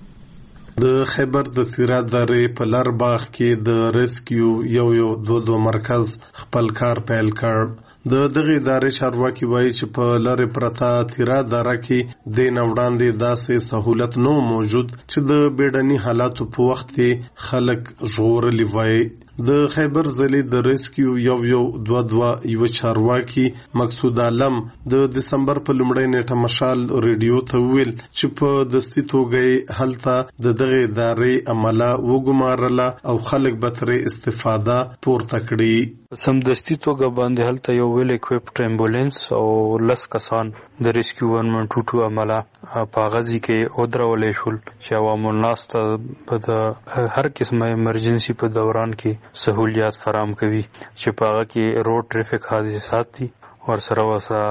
د خیبر د تیرا درې په لر باغ کې د ریسکیو یو یو دوه دوه مرکز خپل کار پیل کړ. د دغه ادارې چارواکي وایي چې په لری پرتا تیرا دره کې د نوړاندې داسې سہولت نو موجود چې د بیړني حالاتو په وخت کې خلک ژغورلی وای. د خیبر ضلع د ریسکیو یو یو دوه دوه یو چارواکي مقصود عالم د دسمبر په لومړۍ نیټه مشال ریډیو ته ویل چې په دستي توګه هلته د دغه ادارې عمله وګمارله او خلک به ترې استفاده پورته کړي. سم دستي توګه باندې هلته یو ویل اکوپټ امبولانس او لس کسان د ریسکیو ون من ټو ټو عمله په غزي کې اودرولې شول چې عوام الناس ته په د هر قسمه ایمرجنسي په دوران کې سہولیات فراهم کوي چې په هغه کې روډ ټریفک حادثات دي ور سره وسه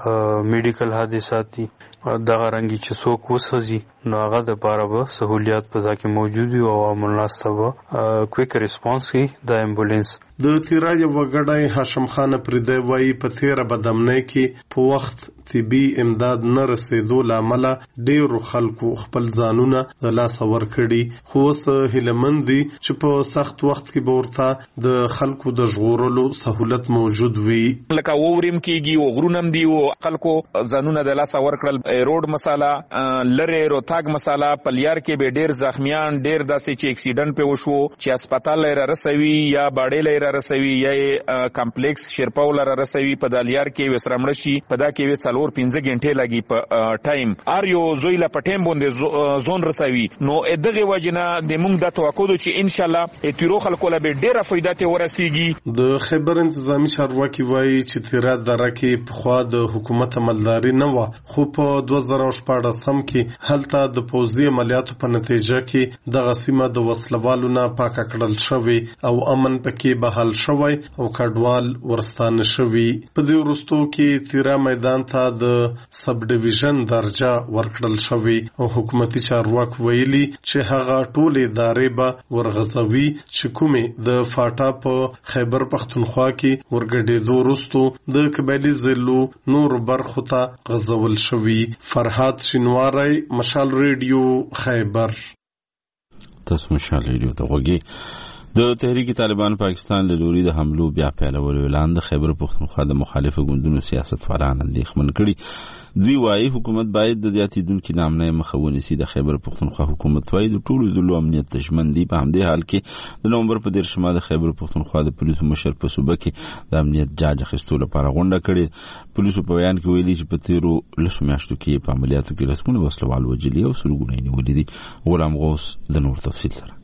میډیکل حادثات دي دغه رنګي چې څوک وسوځي نو هغه د لپاره به سہولیات په ځکه موجود وي او عوام الناس ته کویک ریسپانس کوي د امبولانس. د تیرا یو وګړی هاشم خان پردی وایي په تیره بدامنۍ کې په وخت طبي امداد نه رسیدو لامل ډیرو خلکو خپل ځانونه د لاسه ورکړي. خو اوس هیلمن دي چې په سخت وخت کې به ورته د خلکو د ژغورلو سہولت موجود وي. لکه ووریم کېږي او غرونم دي او خلکو ځانونه د لاسه ورکړل. روډ مساله لری روتاګ مساله پلیار کې به ډیر زخمیان ډیر داسې چې اکسیډنټ په وشو چې هسپتال لري رسوي یا باډې لري رسوي یا کمپلیکس شیرپاول لري رسوي په دالیار کې وسرمړ شي په دا کې څلور پنځه غنټې لګي په ټایم ار یو زویلا په ټایم باندې زون رسوي. نو دغه وجنه د موږ د توقع دو چې ان شاء الله تیرو خلکو له ډیره فائدہ ته ورسیږي. د خیبر انتظامی چارواکي وایي چې تیرا دره کې په خوا د حکومت عملداري نه و خو په دوه زره شپږ سم کې هلته د پوځي عملیاتو په نتیجه کې د غسیمه د وسلوالو نه پاک کړل شوی او امن پکې بحال شوی او کډوال ورستانه شوی. په دې وروستو کې تیرا میدان ته د سب ډیویژن درجه ورکړل شوی او حکومتي چارواک ویلي چې هغه ټول ادارې به ورغځوي چې کومه د فاټا په خیبر پختونخوا کې ورګډېدو وروستو د قبایلی ضلعو نور برخو ته غځول شوی. فرحات شینواری، مشال ریډیو، خیبر. تاسو مشال ریډیو ته وګورئ. د تحریک طالبان پاکستان له لوري د حملو بیا پیلولو اعلان د خیبر پختونخوا د مخالفه ګوندونو سیاستوالان اندېښمن کړي. دوی وايي حکومت باید د زیاتېدونکو نامنه مخه ونیسي. د خیبر پختونخوا حکومت وايي د ټولو ضلعو امنیت ته ژمن دي. په همدې حال کې د نومبر په دېرشمه د خیبر پختونخوا د پولیسو مشر په صوبه کې د امنیت جاج اخیستو لپاره غونډه کړې. پولیسو په بیان کې ویلي چې په تیرو لسو میاشتو کې په عملیاتو کې لسګونه وسلوال وژلي او سلګونه یې نیولي دي. غلام غوث د نور تفصیل سره.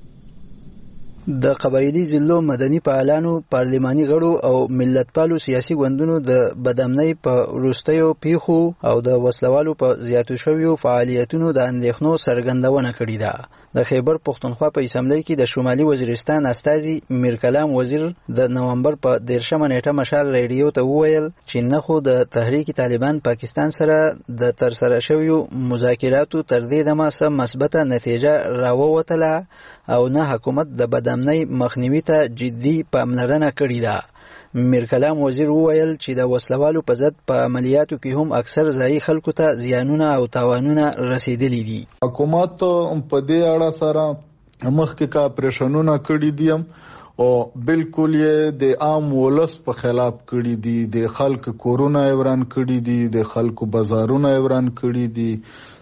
د قبایلی ضلعو مدني فعالانو، پارلماني غړو او ملتپالو سیاسي ګوندونو د بدامنۍ په وروستیو پیښو او د وسلوالو په زیاتو شویو فعالیتونو د اندېښنو څرګندونه کړې ده. د خیبر پښتونخوا په اسمبلی کې د شمالي وزیرستان استازي میر کلام وزیر د نومبر په دیرشمه نیټه مشال ریډیو ته وویل چې نه خو د تحریک طالبان پاکستان سره د ترسره شویو مذاکراتو تر دې دمه سم مثبته نتیجه راووتله او نه حکومت د بدامنۍ مخنیوي ته جدي پاملرنه کړې ده. میر کلام وزیر وویل چې د وسلوالو په ضد په عملیاتو کې هم اکثر ځایي خلکو ته زیانونه او تاوانونه رسیدلي دي. حکومت په دې اړه سره مخکې کا اپریشنونه کړي دي او بالکل یې د عام ولس په خلاف کړي دي. د خلکو کورونه وران کړي دي، د خلکو بازارونه وران کړي دي،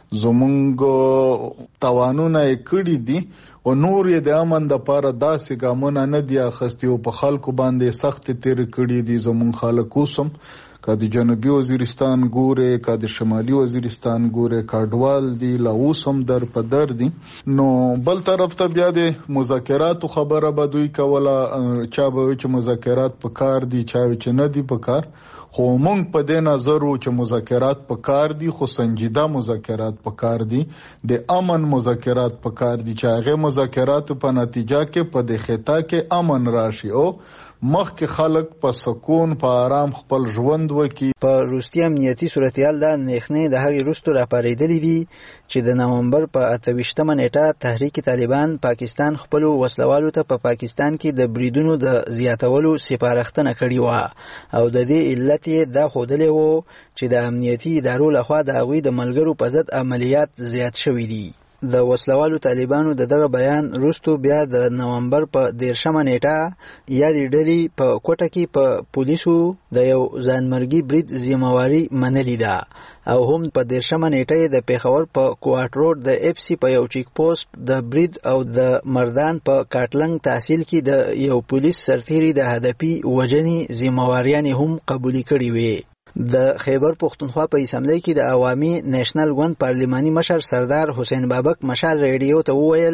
زمونږ توانونه یې کړي دي او نور یې د امن د پاره داسې ګامونه نه دي اخیستي او په خلکو باندې سخت تیر کړي دي. زمونږ خلک اوسم که د جنوبي وزیرستان ګوره، که د شمالي وزیرستان ګوره، کاډوال دي، لا اوسم در په در دي. نو بل طرف ته بیا د مذاکراتو خبره به دوی کوله، چا به چې مذاکرات په کار دي، چا چې نه دي په کار. خو مونږ په دې نظر وو چې مذاکرات په کار دي، خو سنجیده مذاکرات په کار دي، د امن مذاکرات په کار دي چې هغه مذاکرات په نتیجه کې په د خطا کې امن راشي او مخکې خلک په سکون په آرام خپل ژوند وکړي. په روسي امنیتي صورتحال د اندېښنې د هغې وروسته راپارېدلې دي چې د نومبر په اته ویشتمه نیټه تحریک طالبان پاکستان خپلو وسلوالو ته په پا پاکستان کې د بریدونو د زیاتولو سپارښتنه کړې وه او د دې علت یې دا ښودلی و چې د امنیتي ادارو لخوا د هغوی د ملګرو په ضد عملیات زیات شوي دي. د وسلوالو طالبانو د دغه بیان وروسته بیا د نومبر په دیرشمه نیټه یادې ډلې په کوټه کې په پولیسو د یو ځانمرګي برید ذمہواري منلې ده او هم په دیرشمه نیټه د پیښور په کوارټ روډ د اف سی په یو چیک پوسټ د برید او د مردان په کاټلنګ تحصیل کې د یو پولیس سرتیري د هدفي وژنې ذمہواریانې هم قبولې کړې وې. د خیبر پښتونخوا په اسمبلی کې د عوامي نېشنل ګوند پارلماني مشر سردار حسین بابک مشال ریډیو ته وویل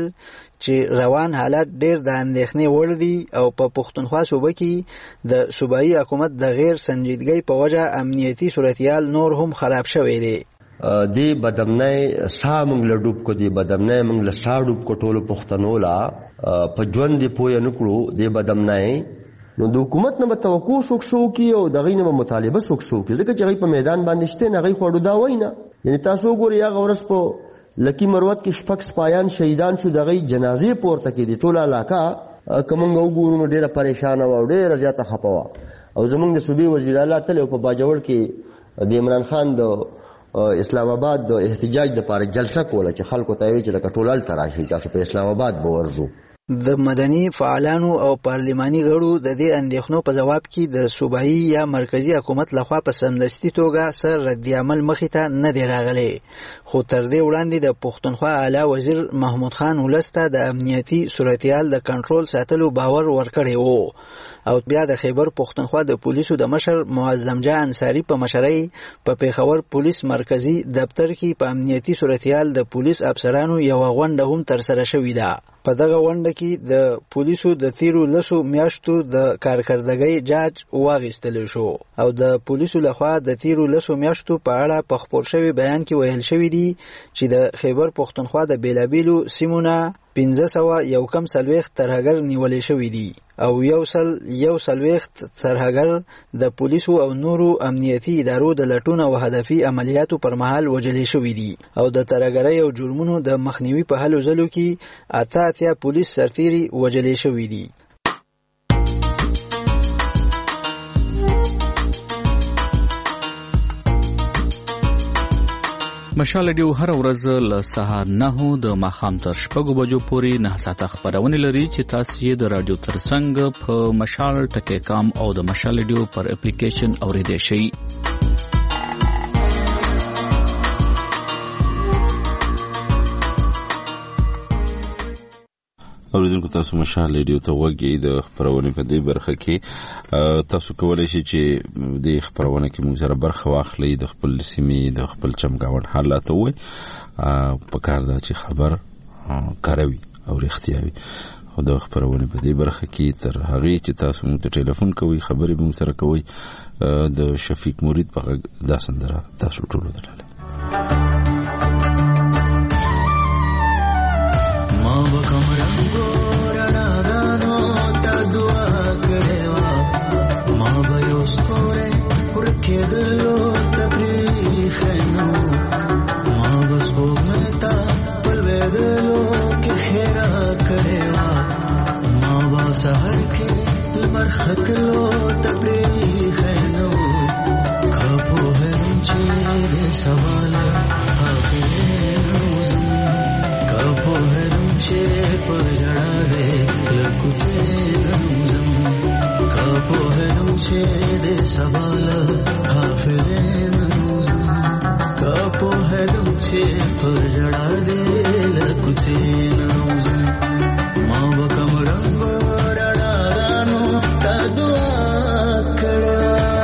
چې روان حالات ډېر د اندېښنې وړ دي او په پښتونخوا صوبه کې د صوبایي حکومت د غیر سنجیدګۍ په وجه امنیتي صورتحال نور هم خراب شوی دی. دی بدامنۍ سا موږ له ډوب کو دی بدامنۍ موږ له سا ډوب کو ټولو پښتنو لا په ژوند دی پوهه نه کړو. دی بدامنۍ نو د حکومت نه به توقع څوک شو کی او دغه نه مطالبه څوک شو کی ځکه چې هغه په میدان باندې شته نه هغه خوړو دا واینا. یعنی تاسو ګورئ هغه ورځ په لکی مروت کې شپږ سپایان شهیدان شو، دغه جنازې پورته کې دي ټوله علاقه کومنګ وګورو ډیره پریشان او ډیره زیاته خپه او زمونږ د صوبې وزیر اعلی تل په باجوړ کې د عمران خان د اسلام آباد د احتجاج د لپاره جلسه کوله چې خلکو ته وی چې د کټولال تراشي تاسو په اسلام آباد به ورزو. د مدني فعالانو او پارلماني غړو د دې اندېښنو په جواب کې د صوبایي یا مرکزی حکومت لخوا په سمدستي توګه سر رد عمل مخې ته نه دی راغلی. خو تر دې وړاندې د پښتونخوا اعلی وزیر محمود خان ولس ته د امنیتي صورتحال د کنټرول ساتلو باور ورکړی و او بیا د خیبر پښتونخوا د پولیسو د مشر معظم جان انصاری په مشرۍ په پیښور پولیس مرکزی دفتر کې په امنیتي صورتحال د پولیس افسرانو یو غونډه هم ترسره شوې ده. په دغه غونډه کې د پولیسو د تیرو لسو میاشتو د کارکردګۍ جاج واغیستل شو او د پولیسو لخوا د تیرو لسو میاشتو په اړه په خپور شوی بیان کې ویل شوی دی چې د خیبر پښتونخوا د بیلابیلو سیمونه پنځه سوه یو کم څلوېښت ترهګر نیولې شوي دي او یو سل یو څلوېښت ترهګر د پولیسو او نورو امنیتي ادارو د لټون او هدفي عملیاتو پر مهال وژلې شوي دي او د ترهګرۍ او جرمونو د مخنیوي په هلو ځلو کې اته اتیا پولیس سرتیري وژلې شوي دي. مشال ډیو هر ورځ له سهار نهو د ماښام تر شپږو بجو پورې نه ساعته خپرونه لري چې تاسو یې د رادیو ترڅنګ په مشال ټکی کام او د مشال ډیو پر اپلیکیشن اوریدئ شئ. اوریدونکو تاسو مشال ریډیو ته وګورئ. د خبرونه په دې برخه کې تاسو کولای شئ چې د خبرونه کې موږ سره برخه واخلئ، د خپل سیمې د خپل چمګاوند حالات وي په کار دا چې خبر کاروي او رښتیا وي. او د خبرونه په دې برخه کې تر هغه چې تاسو موږ ته ټلیفون کوئ خبرې به موږ سره کوئ. د شفیق مرید په دا سندره تاسو ټول دلاله وکم رنگو رڼاګانو ته دعا کړې وه ما به یو ستوری ورکېدلو ته پرېښی نو ما به سپوږمۍ ته په لوېدلو کې ښېرا کړې وه ما به سحر کې لمر ختلو ته پرېښی نو که پوهېدم چې دې سوال حافظې نوزم که پوهېدم چې په ژړا دې له کوڅې نوزم که پوهېدم چې دې سوال حافظې نوزم که پوهېدم چې په ژړا دې له کوڅې نوزم ما به کم رنګو رڼاګانو ته دعا کړې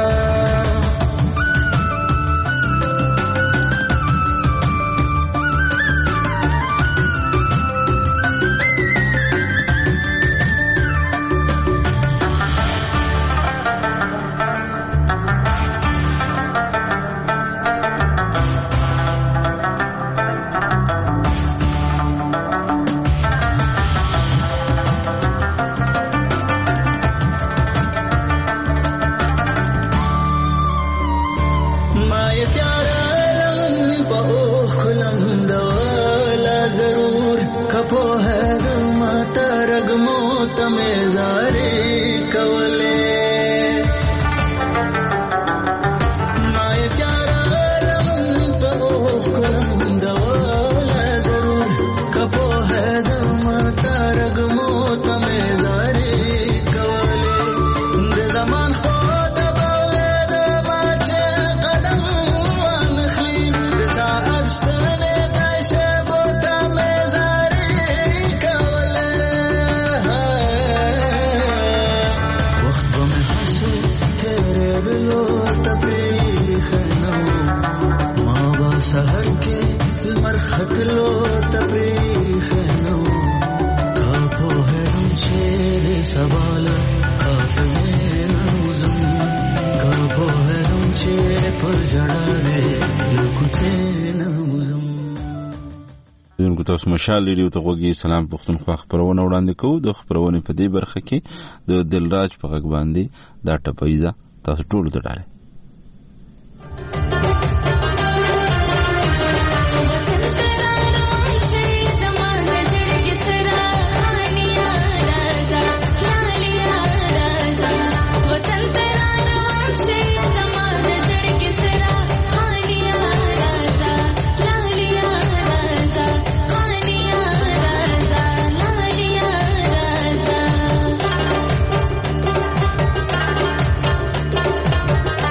تاسو مشال ریډیو ته غوږی سلام پښتونخوا خبرونه وړاندې کوو د خبرونه په دې برخه کې د دلراج په غږ باندې دا ټپایزه تاسو ټول ته ډاله Thank you.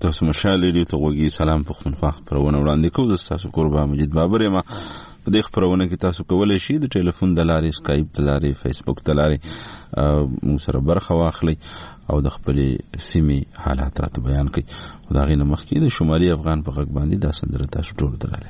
تاسو مشال لري ته وګي سلام پښتونخوا خبرونه وړاندې کوو. تاسو قربان مجید بابر یم. په دې خبرونه کې تاسو کولای شئ د ټلیفون د لارې، اسکایپ د لارې، فیسبوک د لارې موږ سره برخه واخلئ او د خپل سیمې حالات راته بیان کړئ. او دا غي نه مخکې د شمالي افغان په غږ باندې دا سندره تاسو ټول دراله.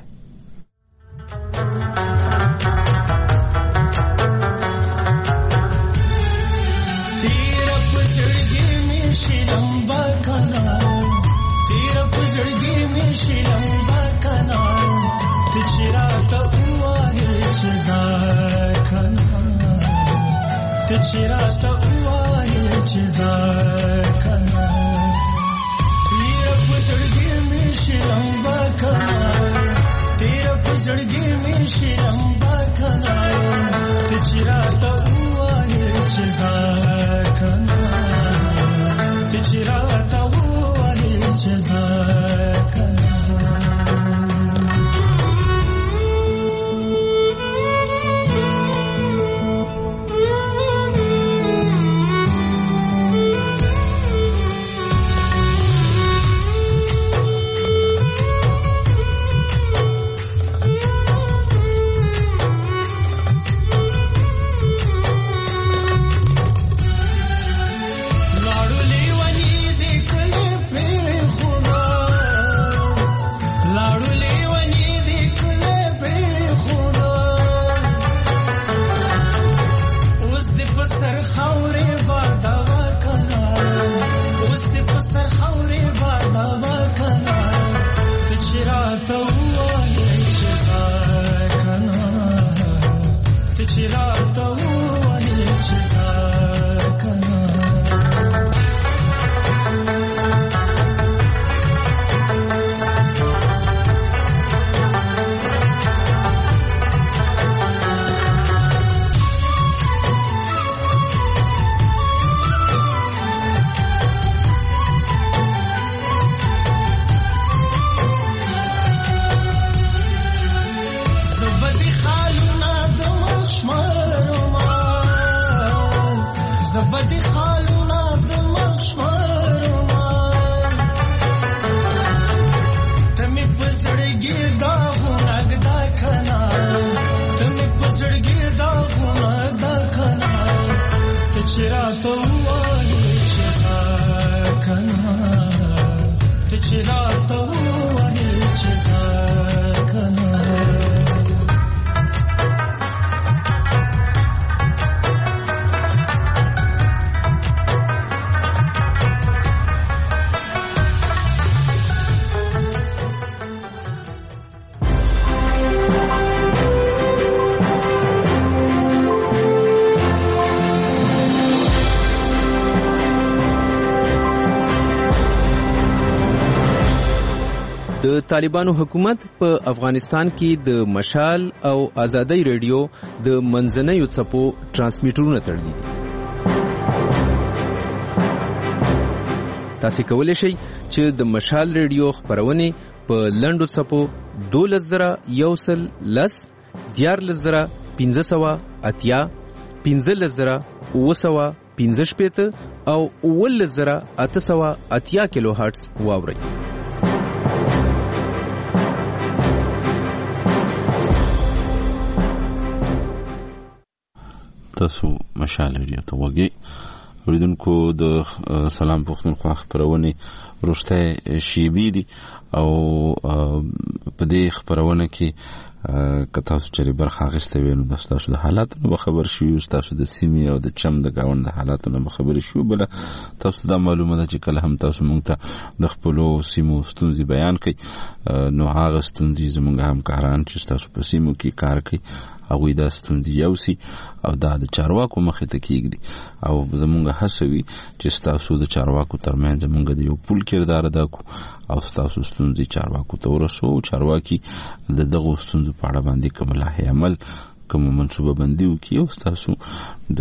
چراتا وای چزار کنا تیر پزړګي می شلمبا کنا تیر پزړګي می شلمبا کنا چراتا وای چزار کنا چراتا وای چزار کنا د طالبانو حکومت په افغانستان کې د مشال او آزادۍ رادیو د منځنیو څپو ترانسمیټرونه تړلي دي. تاسو کولی شئ چې د مشال رادیو خبرونه په لنډو څپو دولس زره یو سل لس دیارلس زره پنځه سوه اتیا پنځلس زره اوه سوه پنځه شپېته او اوولس زره اته سوه اتیا کیلو هرټز واورئ. تاسو مشال لري ته وګي اوریدونکو د سلام پښتونخوا خبرونه روشته شیبی دي او په دې خبرونه کې کته تاسو چې برخه غسته وینو د تاسو د حالاتونو خبر شي او تاسو د سیمې او د چم د گاوند د حالاتونو خبر شي بل تاسو دا معلومه ده چې کله هم تاسو مونږ ته د خپل سیمو ستونزې بیان کړئ نو هغه ستونزې زموږ هم کاران چې تاسو په سیمو کې کار کوي هغه د ستونزې یوسي او دا د چارواکو مخې ته کېږي او زموږ هڅوي چې تاسو د چارواکو ترمنځ زموږ د یو پول کردار ادا کو او تاسو ستونزې چارواکو ته ورسو. چارواکي د دغه ستونزو په اړه باندې کوم لایحه عمل کوم منصوبه بندي وکړي او تاسو د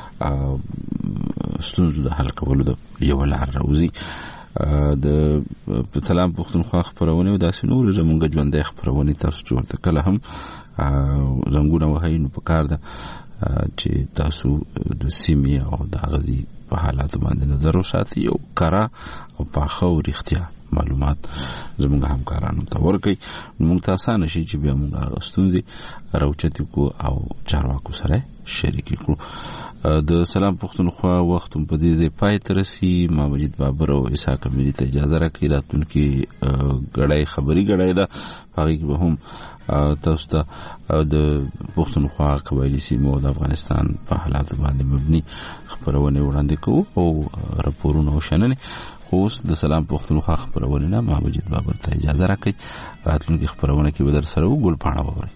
ستونزو د حل کولو د یو لار راوځي. د سلام پښتونخوا خبرونه او داسې نور زموږ ژوندۍ خبرونه تاسو چې ورته کله هم زنګونه وهي نو په کار ده چې تاسو د سیمې او د غزي په حالات باندې نظر وساتئ او کارا او پاخه او رښتیا معلومات زموږ همکارانو ته ورکړي. موږ ته اسانه شي چې بیا موږ هغه ستونزې راوچتې کو او چارواکو سره شریک کړو. د سلام پښتونخوا وخت په دې ځای پای ته رسي. ما مجید بابر او اسحاق امینی ته اجازه راکړي. راتلونکي غړای خبري غړای دا هغه به هم تاسو ته د پښتونخوا قبایلی سیمو د افغانستان په حالات باندې مبني خبرونه وړاندې کوو او راپورونه وشننه. خو اوس د سلام پښتونخوا خبرونه نه ما مجید بابر ته اجازه راکړي. راتلونکي خبرونه کې به در سره وګول پاڼه ووري.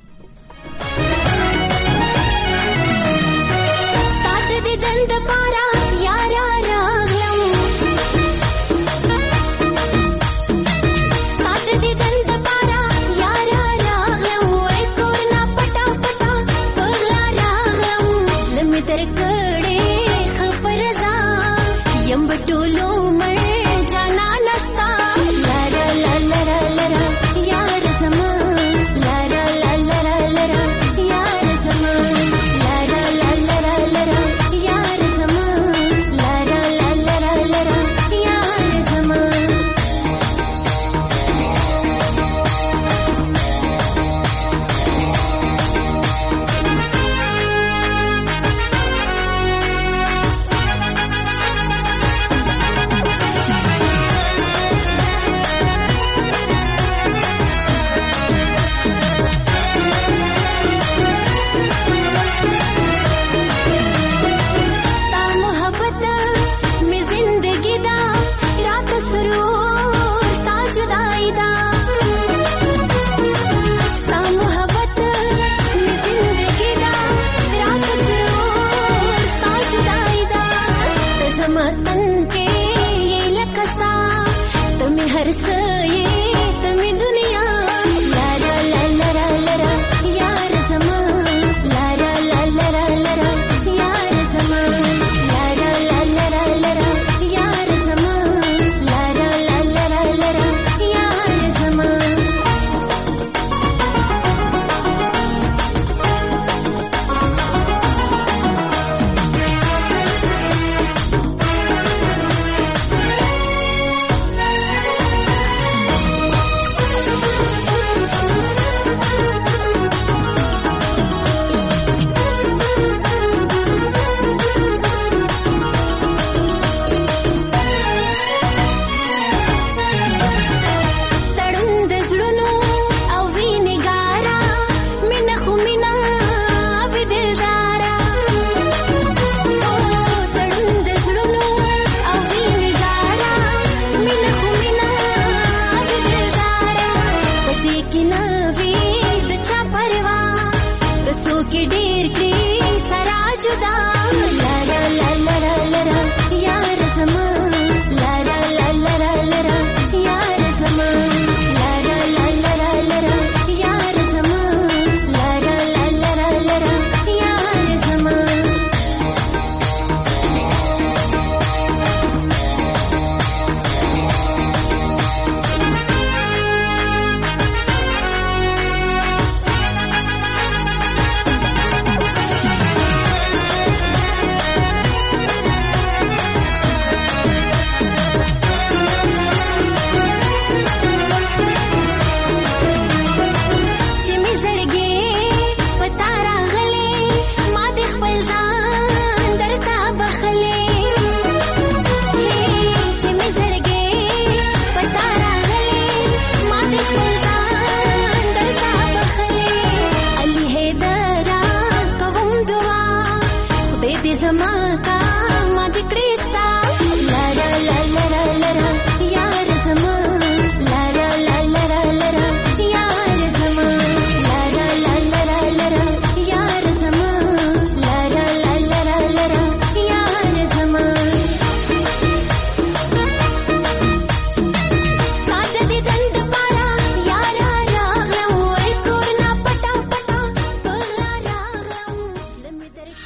دند پارا یارا راغلم سات دې دند پارا یارا راغلم وای کورنا پټا پټا کورلا راغلم لمې تر کړې خبر زا یم بټولو